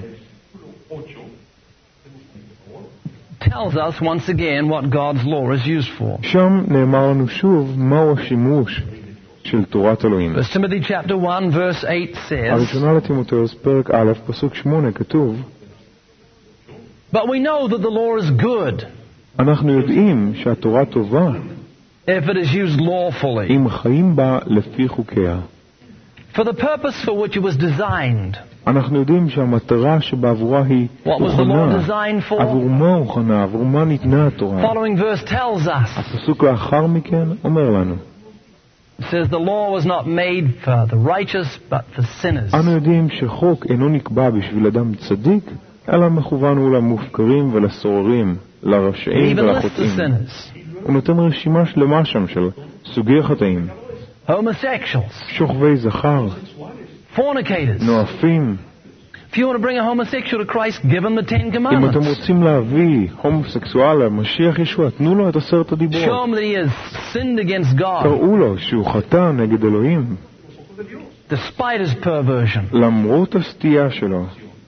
tells us once again what God's law is used for. שם נאמר לנו שוב מהו השימוש של תורת אלוהים. 1 Timothy chapter 1, verse 8 says, הראשונה לתימותאוס, פרק א', פסוק 8, כתוב, But we know that the law is good אנחנו יודעים שהתורה טובה if it is used lawfully, אם חיים בה לפי חוקיה. for the purpose for which it was designed. אנחנו יודעים שהמטרה שבעבורה היא What was the law הוכנה. designed for? עבור מה הוכנה? עבור מה ניתנה התורה? Following verse tells us, הפסוק לאחר מכן אומר לנו, it says the law was not made for the righteous but for sinners. אנו יודעים שחוק אינו נקבע בשביל אדם צדיק, אלא מכוון הוא למופקרים ולסוררים, He לרשעים even lists the ולחוטאים. sinners. הוא נותן רשימה שלמה שם של סוגי חטאים, Homosexuals, שוכבי זכר, fornicators. נואפים. If you want to bring a homosexual to Christ, give him the 10 אם אתם commandments. רוצים להביא הומוסקסואל למשיח ישוע, תנו לו את 10 הדיברות. Show him that he has sinned against God תראו לו שהוא חטא נגד אלוהים, despite his perversion. למרות הסטייה שלו.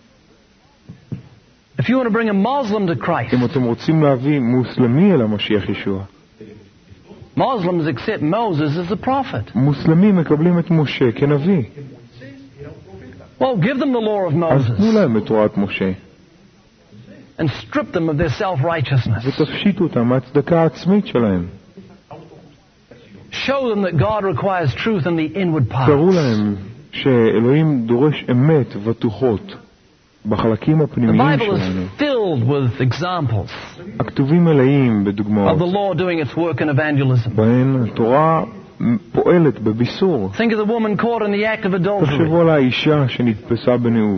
If you want to bring a Muslim to Christ, אם אתם רוצים להביא מוסלמי אל המשיח ישוע, Muslims accept Moses as a prophet. מוסלמים מקבלים את משה כנביא. Well, give them the law of אז תנו Moses להם את תורת משה, and strip them of their self-righteousness. ותפשיטו אותם מהצדקה העצמית שלהם. Show them that God requires truth in the inward תראו parts. להם שאלוהים דורש אמת ותוחות בחלקים The הפנימיים Bible שלנו. is filled with examples הכתובים מלאים of בדוגמאות, the law doing its work in evangelism. בהן התורה פועלת בביסור. Think of the woman caught in the act of adultery. תחשבו על האישה שנתפסה בניאוף.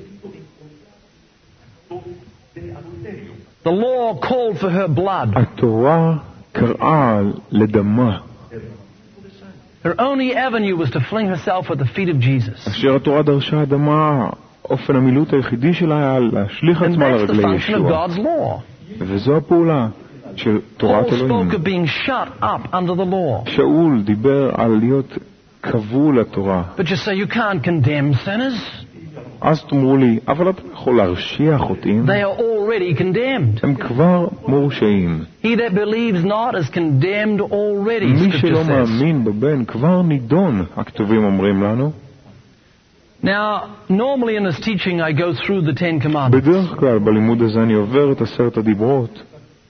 The law called for her blood. התורה קראה לדמה, Her only avenue was to fling herself at the feet of Jesus. אשר התורה דרשה אדמה, אופן המילוט היחידי שלה היה להשליך And עצמה that's the לרגלי function of ישוע. God's law. וזו הפעולה של תורת Paul אלוהים. spoke of being shut up under the law. שאול דיבר על להיות כבול לתורה. But you say you can't condemn sinners. אז תאמרו לי, אבל אתה יכול להרשיע חוטאים? They are already condemned. הם כבר מורשעים. He that believes not is condemned already, מי Scripture שלא says. מאמין בבן כבר נידון, הכתובים אומרים לנו. Now, normally in this teaching I go through the 10 commandments. בדרך כלל בלימוד הזה אני עובר את 10 הדיברות,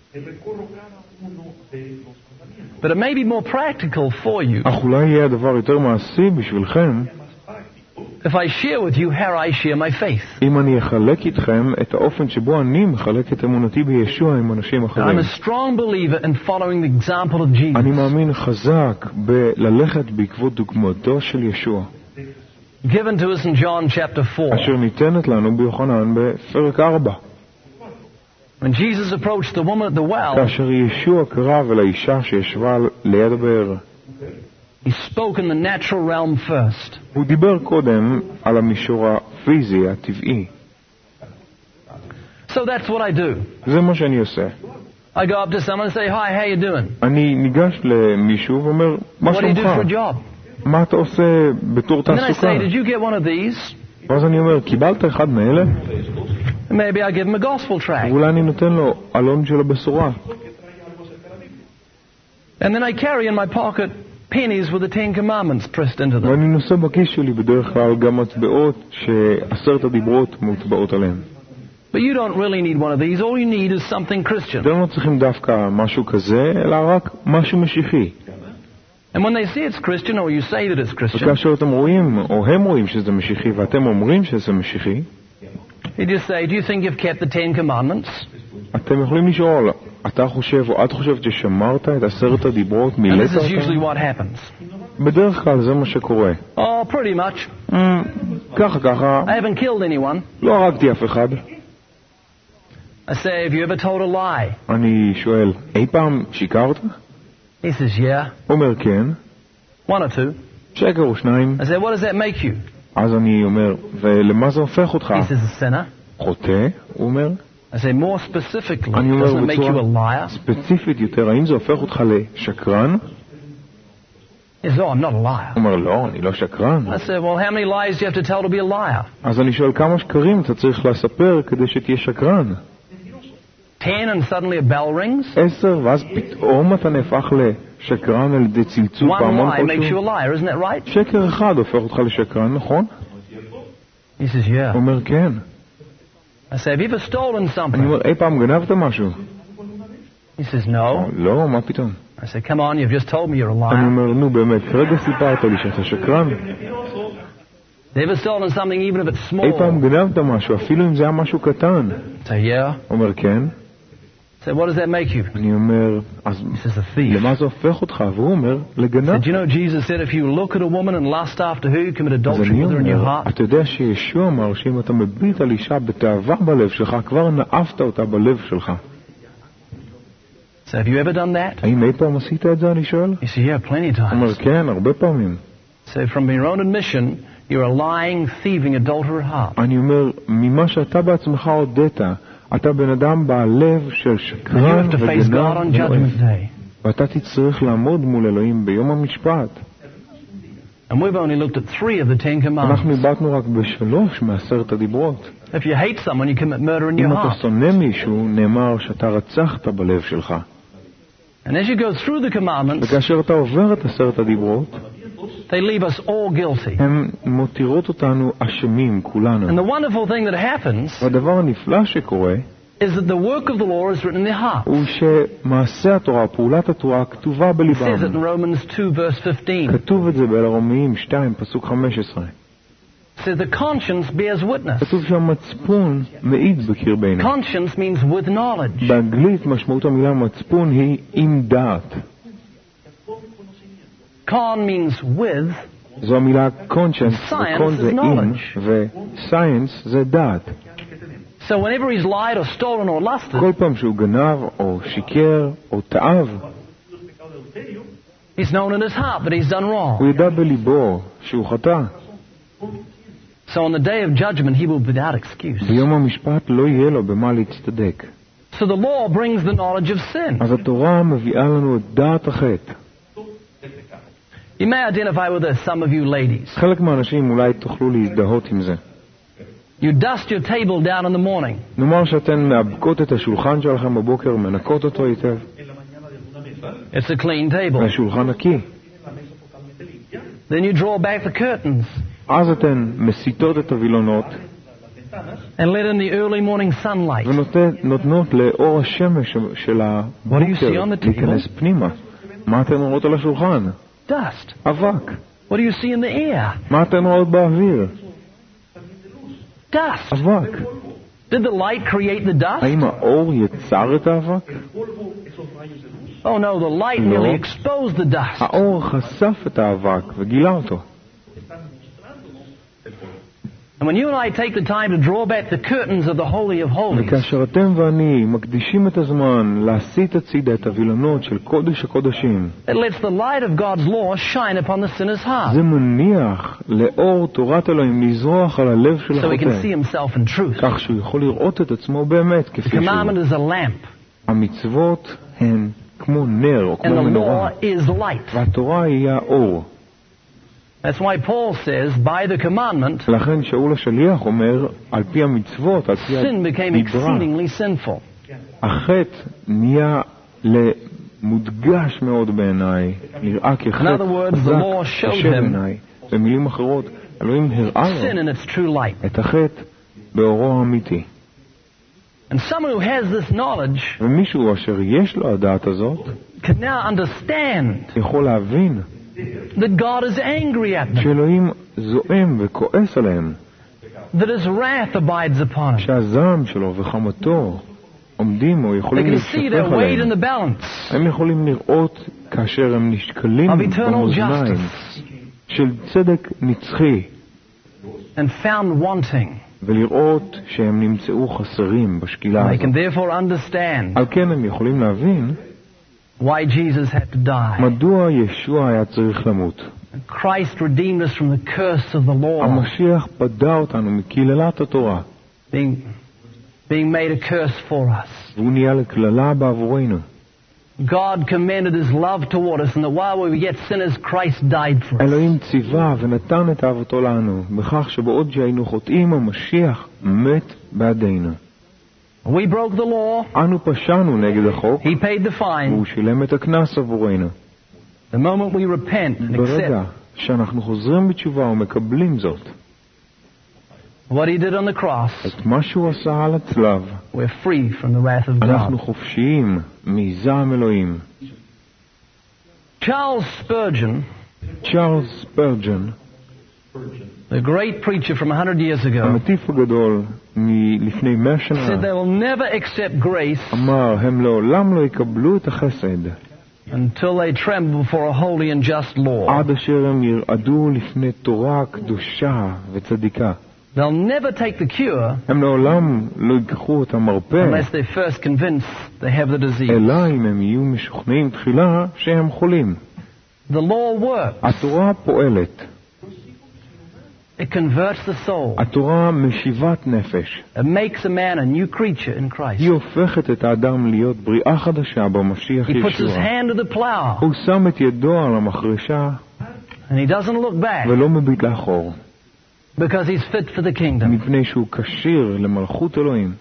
But it may be more practical for you אך אולי יהיה הדבר יותר מעשי בשבילכם if I share with you how I share my faith. אם אני אחלק איתכם את האופן שבו אני מחלק את אמונתי בישוע עם אנשים I'm אחרים. a strong believer in following the example of Jesus. אני מאמין חזק בללכת בעקבות דוגמתו של ישוע, Given to us in John chapter 4. אשר ניתנת לנו ביוחנן בפרק 4. When Jesus approached the woman at the well, כאשר ישוע קרב אל האישה שישבה ליד הבאר, he spoke in the natural realm first. הוא דיבר קודם על המישור הפיזי, הטבעי. So that's what I do. זה מה שאני עושה. I go up to someone and say, hi, how you doing? אני ניגש למישהו ואומר, מה What do you do שלומך? for a job? מה אתה עושה בתור And then I תעסוקה? say, did you get one of these? ואז אני אומר, קיבלת אחד מאלה? And maybe I give him a gospel tract. ואולי אני נותן לו אלון של הבשורה. And then I carry in my pocket pennies with the 10 commandments pressed into them. ואני נושא בכיס שלי בדרך כלל גם מטבעות ש10 הדיברות מוטבעות עליהן. But you don't really need one of these. All you need is something Christian. אתם לא צריכים דווקא משהו כזה, אלא רק משהו משיחי. And when they say it's Christian, or you say that it's Christian, וכאשר אתם רואים, או הם רואים שזה משיחי, ואתם אומרים שזה משיחי, you just say, do you think you've kept the 10 commandments? אתם יכולים לשאול, אתה חושב או את חושבת ששמרת את 10 הדיברות, And מילאת this is usually אותם? what happens. בדרך כלל זה מה שקורה. Oh, pretty much. ככה, I haven't killed anyone. לא הרגתי אף אחד. I say, have you ever told a lie? אני שואל, אי פעם שיקרת? He says, yeah. הוא אומר כן, 1 or 2. שקר או שניים. I say, what does that make you? אז אני אומר, ולמה זה הופך אותך? He says, a sinner. חוטא? הוא אומר. I say, more specifically, אני אומר doesn't it make you a בצורה liar? ספציפית יותר, האם זה הופך אותך לשקרן? He said, oh, I'm not a liar. הוא אומר, לא, אני לא שקרן. I said, well, how many lies do you have to tell to be a liar? אז אני שואל, כמה שקרים אתה צריך לספר כדי שתהיה שקרן? 10 and suddenly a bell rings. 10, ואז פתאום אתה נהפך לשקרן על ידי צלצול One פעמון lie makes you כלשהו. a liar, isn't that right? שקר אחד הופך אותך לשקרן, נכון? He says, הוא yeah. אומר, כן. I say, have you ever stolen אני something? אומר, אי פעם גנבת משהו? He says, no. לא, מה פתאום? I say, come on, you've just told me you're a אני liar. אומר, נו באמת, כרגע סיפרת לי שאתה שקרן. Have you ever stolen something even if it's אי פעם small? גנבת משהו, אפילו אם זה היה משהו קטן. I say, yeah. הוא אומר, כן. I say, what does that make you? אני אומר, אז He says, a thief. למה זה הופך אותך? והוא אומר, I לגנב. said, you know, Jesus said, if you look at a woman and lust after her, you commit אז adultery אני with her in your אומר, heart. אתה יודע שישוע אמר שאם אתה מביט על אישה בתאווה בלב שלך, כבר נאפת אותה בלב שלך. So have you ever done that? האם אי פעם עשית את זה, אני שואל? He said, yeah, plenty of הוא אומר, times. כן, הרבה פעמים. So from your own admission, you're a lying, thieving, adulterer heart. אני אומר, ממה שאתה בעצמך הודית, אתה בן אדם בעל לב של And you שקרן have to face God on וגנב Judgment ונואף. Day. ואתה תצטרך לעמוד מול אלוהים ביום המשפט. And we've only looked at 3 of the 10 אנחנו commandments. הבטנו רק ב3 מ10 הדיברות. If you hate someone, you commit murder in your אם אתה heart. שונא מישהו, נאמר שאתה רצחת בלב שלך. And as you go through the commandments, וכאשר אתה עובר את 10 הדיברות, they leave us all guilty. הן מותירות אותנו אשמים, כולנו. And the wonderful thing that happens והדבר הנפלא שקורה, is that the work of the law is written in their heart. הוא שמעשה התורה, פעולת התורה, כתובה It says it in בליבם. Romans 2, verse 15. כתוב את זה באל-רומיים 2, פסוק 15. It says the conscience bears witness. כתוב שהמצפון מעיד בקרבנו. Conscience means with knowledge. באנגלית משמעות המילה מצפון היא עם דעת. Con means with, זו המילה conscience, Science וקון is זה עם, knowledge. ו-science זה דעת. so whenever he's lied or stolen or lusted, כל פעם שהוא גנב, או שיקר, או תאב, he's known in his heart that he's done wrong. הוא ידע בליבו שהוא חטא. So on the day of judgment, he will be without excuse. ביום המשפט לא יהיה לו במה להצטדק. So the law brings the knowledge of sin. אז התורה מביאה לנו את דעת החטא. You may identify with this, some of you ladies. חלק מהאנשים אולי תוכלו להזדהות עם זה. You dust your table down in the morning. נאמר שאתן מאבקות את השולחן שלכם בבוקר, מנקות אותו היטב. It's a clean table. השולחן נקי. Then you draw back the curtains אז אתן מסיטות את הווילונות and let in the early morning sunlight. ונותנות לאור השמש של What do you see הבוקר on the table? להיכנס פנימה. מה אתן רואות על השולחן? Dust. אבק. What do you see in the air? מה אתן רואות באוויר? Dust. אבק. Did the light create the dust? האם האור יצר את האבק? Oh no, the light No. merely exposed the dust. האור חשף את האבק וגילה אותו. And when you and I take the time to draw back the curtains of the Holy of Holies, וכאשר אתם ואני מקדישים את הזמן להסיט הצידה את הווילונות של קודש הקודשים, it lets the light of God's law shine upon the sinner's heart, זה מניח לאור תורת אלוהים לזרוח על הלב של so he can החוטא, see himself in truth. כך שהוא יכול לראות את עצמו באמת The כפי שהוא. commandment is a lamp, המצוות הן כמו נר או and כמו the מנורה, law is light. והתורה היא האור. That's why Paul says, by the commandment, לכן שאול השליח אומר, על פי המצוות, על פי sin became הדיברה, exceedingly sinful. החטא נהיה מודגש מאוד בעיניי, נראה In כחטא other words, the law חזק, showed קשה him בעיניי. במילים אחרות, אלוהים הראה sin לו in its true light. את החטא באורו האמיתי. And someone who has this knowledge ומישהו אשר יש לו הדעת הזאת, can now understand יכול להבין that God is angry at them, שאלוהים זועם וכועס עליהם, that His wrath abides upon them. שהזעם שלו וחמתו עומדים או They יכולים can see להשתפך their weight in עליהם. the balance הם יכולים לראות כאשר הם נשקלים of eternal במאזניים justice של צדק נצחי, and found wanting. ולראות שהם נמצאו חסרים בשקילה They הזאת. can therefore understand על כן הם יכולים להבין why Jesus had to die. מדוע ישוע היה צריך למות. Christ redeemed us from the curse of the law, המשיח פדה אותנו מקללת התורה, being made a curse for us. והוא נהיה לקללה בעבורנו. God commended His love toward us, and that while we were yet sinners, Christ died for us. אלוהים ציווה ונתן את אהבתו לנו, בכך שבעוד שהיינו חוטאים, המשיח מת בעדנו. We broke the law. אנו פשענו נגד החוק, He paid the fine. והוא שילם את הקנס עבורנו. The moment we repent and ברגע accept שאנחנו חוזרים בתשובה ומקבלים זאת, what He did on the cross, את מה שהוא עשה על הצלב, we're free from the wrath of אנחנו God. חופשיים מזעם אלוהים. Charles Spurgeon, צ'ארלס ספרג'ן, the great preacher from 100 years ago, המטיף הגדול מלפני 100 said שנה, they will never accept grace אמר, הם לעולם לא יקבלו את החסד until they tremble before a holy and just Lord. עד אשר הם ירעדו לפני תורה קדושה וצדיקה. They'll never take the cure הם לעולם לא ייקחו את המרפא, unless they're first convinced they have the disease. אלא אם הם יהיו משוכנעים תחילה שהם חולים. The law works. התורה פועלת, It converts the soul. התורה משיבת נפש. It makes a man a new creature in Christ. היא הופכת את האדם להיות בריאה חדשה במשיח He puts his ישוע. hand to the plow הוא שם את ידו על המחרשה and he doesn't look back ולא מביט לאחור, because he's fit for the kingdom. מפני שהוא כשיר למלכות אלוהים.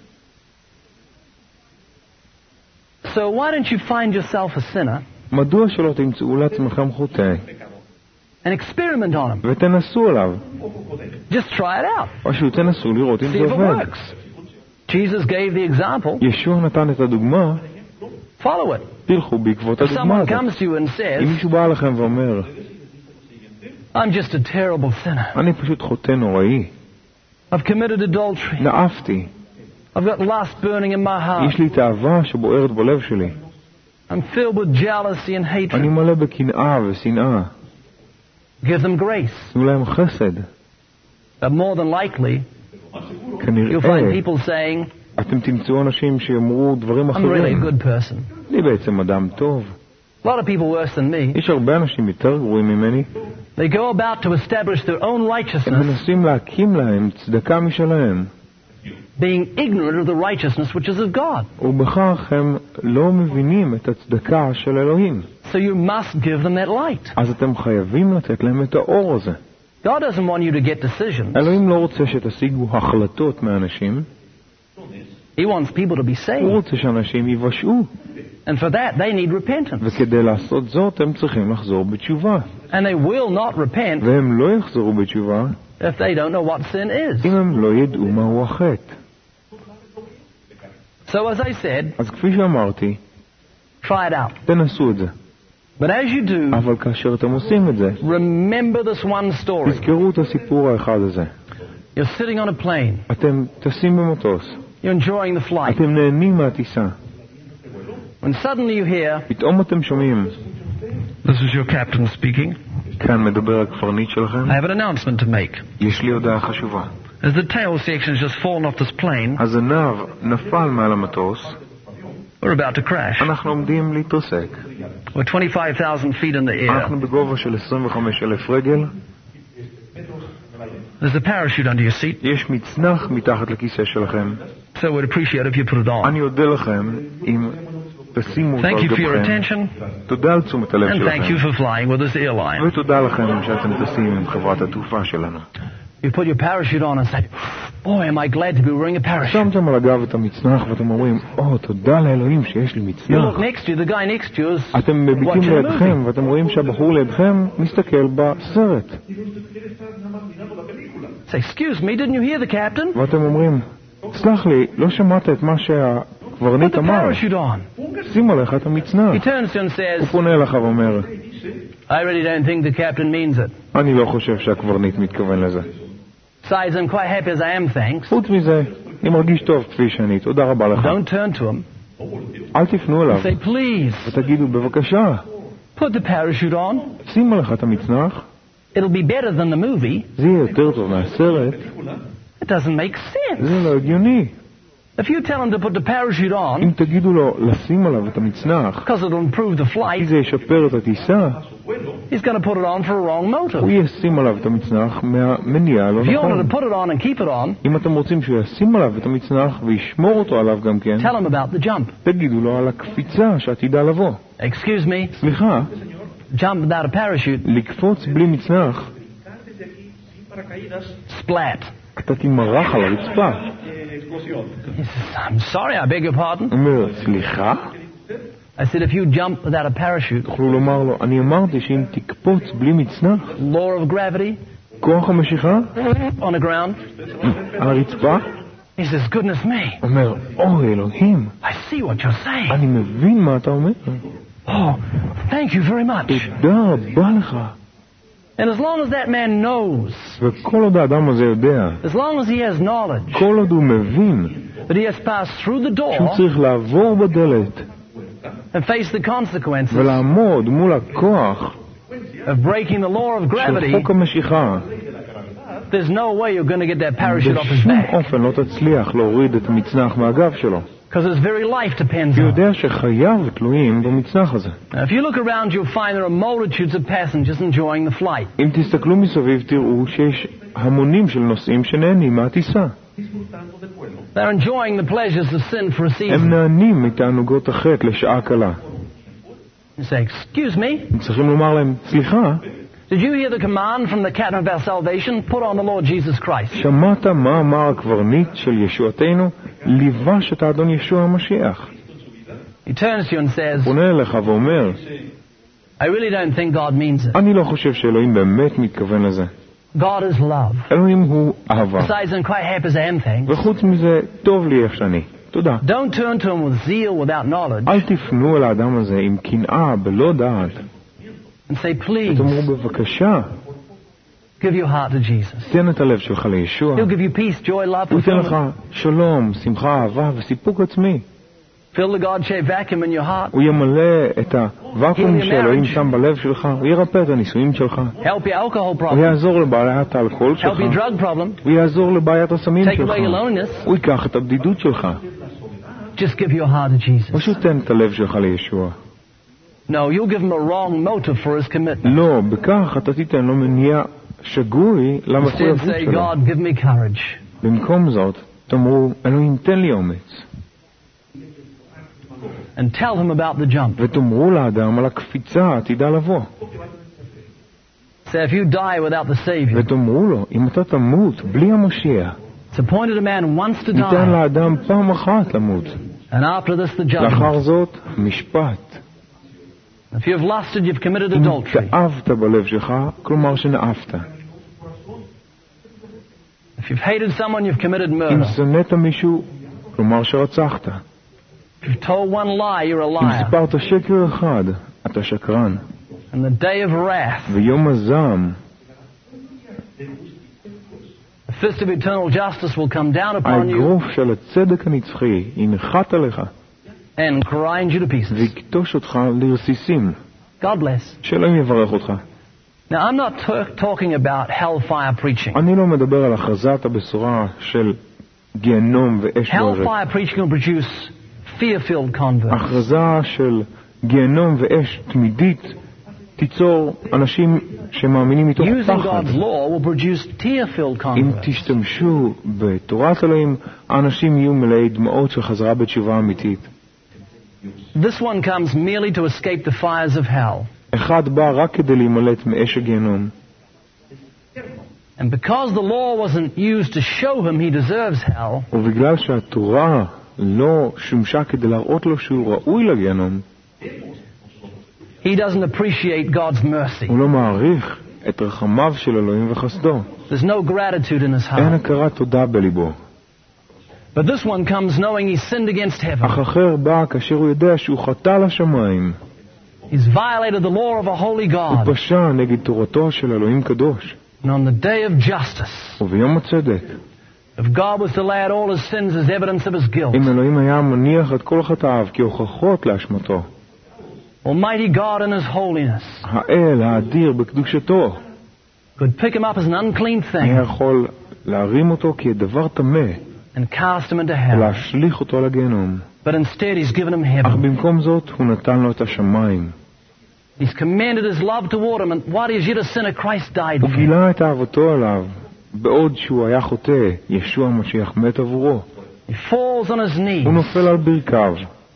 So why don't you find yourself a sinner מדוע שלא תמצאו לעצמכם חוטא and experiment on him? ותנסו עליו, Just try it out. פשוט תנסו לראות אם See זה if it עובד. works. Jesus gave the example. ישוע נתן את הדוגמה, Follow it. תלכו בעקבות If הדוגמה someone הזאת. comes to you and אם says, מישהו בא לכם ואומר, I'm just a terrible sinner. אני פשוט חוטא נוראי, I've committed adultery. נאפתי, I've got lust burning in my heart. יש לי תאווה שבוערת בלב שלי, I'm filled with jealousy and אני hatred. מלא בקנאה ושנאה. Give them grace. תנו להם חסד. But more than likely, you'll כנראה find people saying, אתם תמצאו אנשים שיאמרו דברים I'm really a אחרים. good person. אני בעצם אדם טוב. A lot of people worse than me. יש הרבה אנשים יותר גרועים ממני. They go about to establish their own הם righteousness, מנסים להקים להם צדקה משלהם, being ignorant of the righteousness which is of God. ובכך הם לא מבינים את הצדקה של אלוהים. So you must give them that light. אז אתם חייבים לתת להם את האור הזה. God doesn't want you to get decisions. אלוהים לא רוצה שתשיגו החלטות מאנשים, He wants people to be הוא saved. רוצה שאנשים יבשעו, And for that, they need repentance. וכדי לעשות זאת הם צריכים לחזור בתשובה. And they will not repent והם לא יחזרו בתשובה if they don't know what sin is. אם הם לא ידעו מהו החטא. So as I said, אז כפי שאמרתי, try it out. תנסו את זה. But as you do, אבל כאשר אתם עושים את זה, remember this one story. תזכרו את הסיפור האחד הזה. You're sitting on a plane. אתם טסים במטוס, You're enjoying the flight. אתם נהנים מהטיסה. When suddenly you hear, פתאום אתם שומעים, this is your captain speaking. כאן מדבר הקברניט שלכם, I have an announcement to make. יש לי הודעה חשובה. As the tail section has just fallen off this plane, הזנב נפל מעל המטוס, we're about to crash. אנחנו עומדים להתרסק. We're 25,000 feet in the air. אנחנו בגובה של 25,000 רגל, There's a parachute under your seat, יש מצנח מתחת לכיסא שלכם. so we'd appreciate it if you put it on. אני אודה לכם אם תשימו אותו Thank על you for your גבכם. attention, תודה על תשומת הלב and thank you שלכם. for flying with this airline. ותודה לכם שאתם טסים עם חברת התעופה שלנו. You put your parachute on and say, boy, am I glad to be wearing a parachute. שמתם על הגב את המצנח ואתם אומרים, תודה לאלוהים שיש לי You מצנח. look next to you, the guy next to you is אתם מביטים watching a לידכם movie. ואתם רואים שהבחור לידכם מסתכל בסרט. Say, excuse me, didn't you hear the captain? ואתם אומרים, סלח לי, לא שמעת את מה Put שהקברניט the אמר. parachute on. שים עליך את המצנח. He turns to you and הוא says, פונה אליך ואומר, I really don't think the captain means it. אני לא חושב שהקברניט מתכוון לזה. Besides, I'm quite happy as I am, thanks. חוץ מזה, אני מרגיש טוב כפי שאני, תודה רבה לך. Don't turn to him. אל תפנו אליו Say, please, ותגידו, בבקשה, put the parachute on. שים עליך את המצנח, It'll be better than the movie. זה יהיה יותר טוב מהסרט. It doesn't make sense. זה לא הגיוני. If you tell him to put the parachute on, אם תגידו לו לשים עליו את המצנח, because it'll improve the כי flight, זה ישפר את הטיסה, he's going to put it on for a wrong motive. הוא ישים עליו את המצנח מהמניע הלא If you want him נכון. to put it on and keep it on, אם אתם רוצים שהוא ישים עליו את המצנח וישמור אותו עליו גם כן, tell him about the jump. תגידו לו על הקפיצה שעתידה לבוא. Excuse me, סליחה, jump without a parachute, לקפוץ בלי מצנח, splat. קצת מרח על הרצפה. He says, I'm sorry, I beg your pardon. הוא אומר, סליחה? I said, if you jump without a parachute, תוכלו לומר לו, אני אמרתי שאם תקפוץ בלי מצנח, law of gravity, כוח המשיכה, on the ground. על הרצפה, He says, goodness me, אומר, אוי אלוהים, I see what you're saying. אני מבין מה אתה אומר. Oh, thank you very much. תודה רבה לך. And as long as that man knows, וכל עוד האדם הזה יודע, as long as he has knowledge כל עוד הוא מבין that he has passed through the שהוא door צריך לעבור בדלת and face the consequences ולעמוד מול הכוח of breaking the law of של gravity, חוק המשיכה, there's no way you're going to get that parachute off his בשום back. אופן לא תצליח להוריד את המצנח מהגב שלו. Because his very life depends הוא on it. יודע שחייו תלויים במצנח הזה. Now, if you look around, you'll find there are multitudes of passengers enjoying the flight. אם תסתכלו מסביב תראו שיש המונים של נוסעים שנהנים מהטיסה. They're enjoying the pleasures of sin for a הם season. נהנים מתענוגות החטא לשעה קלה. You say, excuse me, הם צריכים לומר להם, סליחה, did you hear the command from the captain of our salvation? Put on the Lord Jesus Christ. שמעת מה אמר הקברניט של ישועתנו? ליבש את האדון ישוע המשיח. He turns to you and says, פונה אליך ואומר, I really don't think God means it. אני לא חושב שאלוהים באמת מתכוון לזה. God is love. אלוהים הוא אהבה. Besides, I'm quite happy as I am, thanks. וחוץ מזה, טוב לי איך שאני. תודה. Don't turn to him with zeal without knowledge אל תפנו אל האדם הזה עם קנאה בלא דעת. and say, please, תאמרו בבקשה, give your heart to Jesus. תן את הלב שלך לישוע. He'll give you peace, joy, love, הוא ייתן לך fulfillment. שלום, שמחה, אהבה וסיפוק עצמי. Fill the God-shaped vacuum in your heart. הוא ימלא את הוואקום שאלוהים שם בלב שלך. הוא ירפא את הנישואים שלך. Help your alcohol הוא problem. יעזור לבעיית האלכוהול Help שלך. your drug problem. הוא יעזור לבעיית הסמים Take שלך. away your loneliness. הוא ייקח את הבדידות שלך. Just give your heart to Jesus. פשוט תן את הלב שלך לישוע. No, you'll give him a wrong motive for his commitment. לא, בכך אתה תיתן לו מניע שגוי Instead למחויבות say, שלו. God, give me courage. במקום זאת, תאמרו, אלוהים תן לי אומץ. And tell him about the jump. ותאמרו לאדם על הקפיצה העתידה לבוא. Say, if you die without the Savior, ותאמרו לו, אם אתה תמות בלי המשיח, it's appointed a man once to ניתן die, לאדם פעם אחת למות. and after this the לאחר judgment. זאת, משפט. If you've lusted, you've committed אם adultery. תאבת בלב שלך, כלומר שנאפת. If you've hated someone, you've committed אם murder. שנאת מישהו, כלומר שרצחת. If you've told one lie, you're a אם liar. סיפרת שקר אחד, אתה שקרן. And the day of wrath, ויום הזעם, the fist of eternal justice will come down upon you האגרוף של הצדק הנצחי ינחת עליך and grind you to pieces. ויקטוש אותך לרסיסים. God bless. שאלוהים יברך אותך. Now, I'm not talking about hellfire preaching. אני לא מדבר על הכרזת הבשורה של גיהנום ואש וערב. Hellfire preaching will produce fear-filled converts. הכרזה של גיהנום ואש תמידית תיצור אנשים שמאמינים מתוך Using פחד. God's law will produce tear-filled אם converts. תשתמשו בתורת אלוהים, האנשים יהיו מלאי דמעות של חזרה בתשובה אמיתית. This one comes merely to escape the fires of hell. אחד בא רק כדי להימלט מאש הגיהנום. And because the law wasn't used to show him he deserves hell, ובגלל שהתורה לא שומשה כדי להראות לו שהוא ראוי לגיהנום, he doesn't appreciate God's mercy. הוא לא מעריך את רחמיו של אלוהים וחסדו. There's no gratitude in his אין heart. הכרת תודה בליבו. But this one comes knowing he sinned against heaven. אך אחר בא כאשר הוא יודע שהוא חטא לשמיים. He's violated the law of a holy הוא God. פשע נגד תורתו של אלוהים קדוש. And on the day of justice, וביום הצדק, if God was to lay out all his sins as evidence of his guilt, אם אלוהים היה מניח את כל חטאיו כהוכחות לאשמתו, Almighty God in his holiness האל האדיר בקדושתו could pick him up as an unclean היה thing יכול להרים אותו כדבר טמא and cast him into hell. ולהשליך אותו לגיהנום. But instead he's given him אך heaven. במקום זאת הוא נתן לו את השמיים. He's commanded his love toward him, and what is yet a sinner, Christ died הוא for him. גילה את אהבתו עליו. בעוד שהוא היה חוטא, ישוע המשיח מת עבורו. He falls on his knees הוא נופל על ברכיו.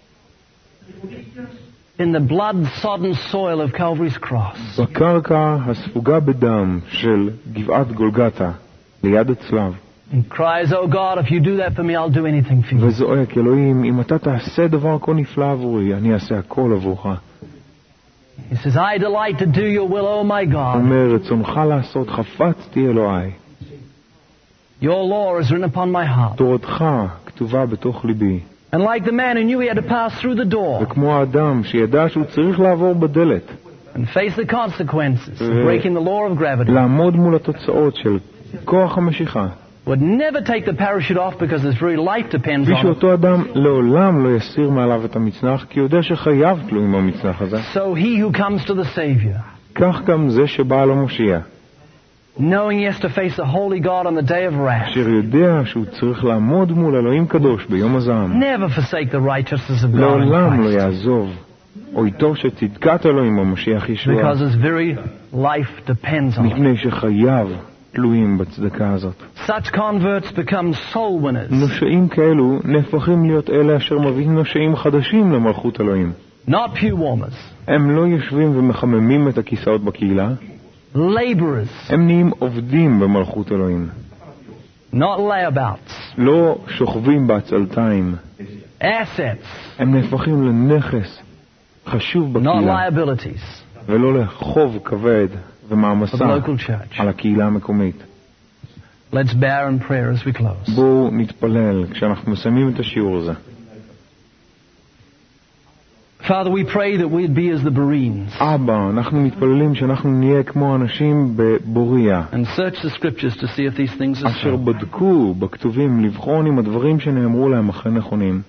in the blood-sodden soil of Calvary's cross. בקרקע הספוגה בדם של גבעת גולגתה, ליד הצלב. And cries, "Oh God, if you do that for me, I'll do anything for you." וזועק, אלוהים, אם אתה תעשה דבר כה נפלא עבורי, אני אעשה הכל עבורך. He says, "I delight to do your will, oh my הוא God. אומר, רצונך לעשות חפצתי אלוהי. Your law is written upon my heart." תורתך כתובה בתוך ליבי. And like the man who knew he had to pass through the door וכמו האדם שידע שהוא צריך לעבור בדלת, and face the consequences of breaking the law of gravity, לעמוד מול התוצאות של כוח המשיכה, would never take the parachute off because his very life depends כפי on it. שאותו אדם לעולם לא יסיר מעליו את המצנח, כי יודע שחייו תלויים במצנח הזה. So he who comes to the Savior, כך גם זה שבא למושיע, knowing he has to face the holy God on the day of wrath, אשר יודע שהוא צריך לעמוד מול אלוהים קדוש ביום הזעם, never forsake the righteousness of God in לעולם לא Christ, יעזוב או איתו שצדקת אלוהים במשיח ישוע, because his very life depends on it. מפני שחייו תלויים בצדקה הזאת. Such converts become soul winners, נושאים כאלו נהפכים להיות אלה אשר מביאים נושאים חדשים למלכות אלוהים. not pew warmers, הם לא יושבים ומחממים את הכיסאות בקהילה, laborers, הם נהיים עובדים במלכות אלוהים. not layabouts, לא שוכבים בעצלתיים, assets, הם נהפכים לנכס חשוב not בקהילה, liabilities ולא לחוב כבד of the ומעמסה local church. על הקהילה המקומית. Let's bow in prayer as we close. בואו נתפלל כשאנחנו מסיימים את השיעור הזה. Father, we pray that we'd be as the Bereans אבא, אנחנו מתפללים שאנחנו נהיה כמו אנשים בבוריה, and search the scriptures to see if these things are אשר so. בדקו בכתובים לבחון אם הדברים שנאמרו להם אכן נכונים,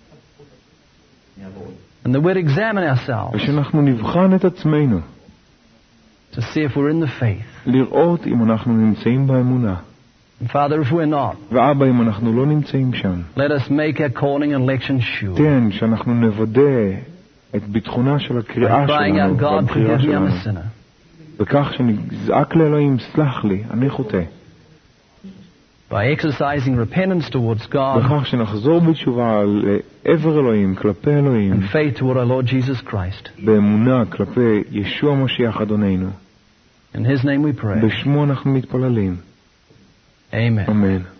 And that we'd examine ourselves ושאנחנו נבחן את עצמנו, to see if we're in the faith. לראות אם אנחנו נמצאים באמונה. And Father, if we're not, ואבא, אם אנחנו לא נמצאים שם, let us make our calling and election sure. תן שאנחנו נוודא את ביטחונה של By הקריאה crying שלנו out, God, והבחירה forgive me, I'm שלנו, a sinner. וכך שנזעק לאלוהים, סלח לי, אני חוטא. By exercising repentance towards God וכך שנחזור בתשובה לעבר אלוהים, כלפי אלוהים, and faith toward our Lord Jesus Christ. באמונה כלפי ישוע משיח אדוננו. In His name we pray. בשמו אנחנו מתפללים. Amen. אמן.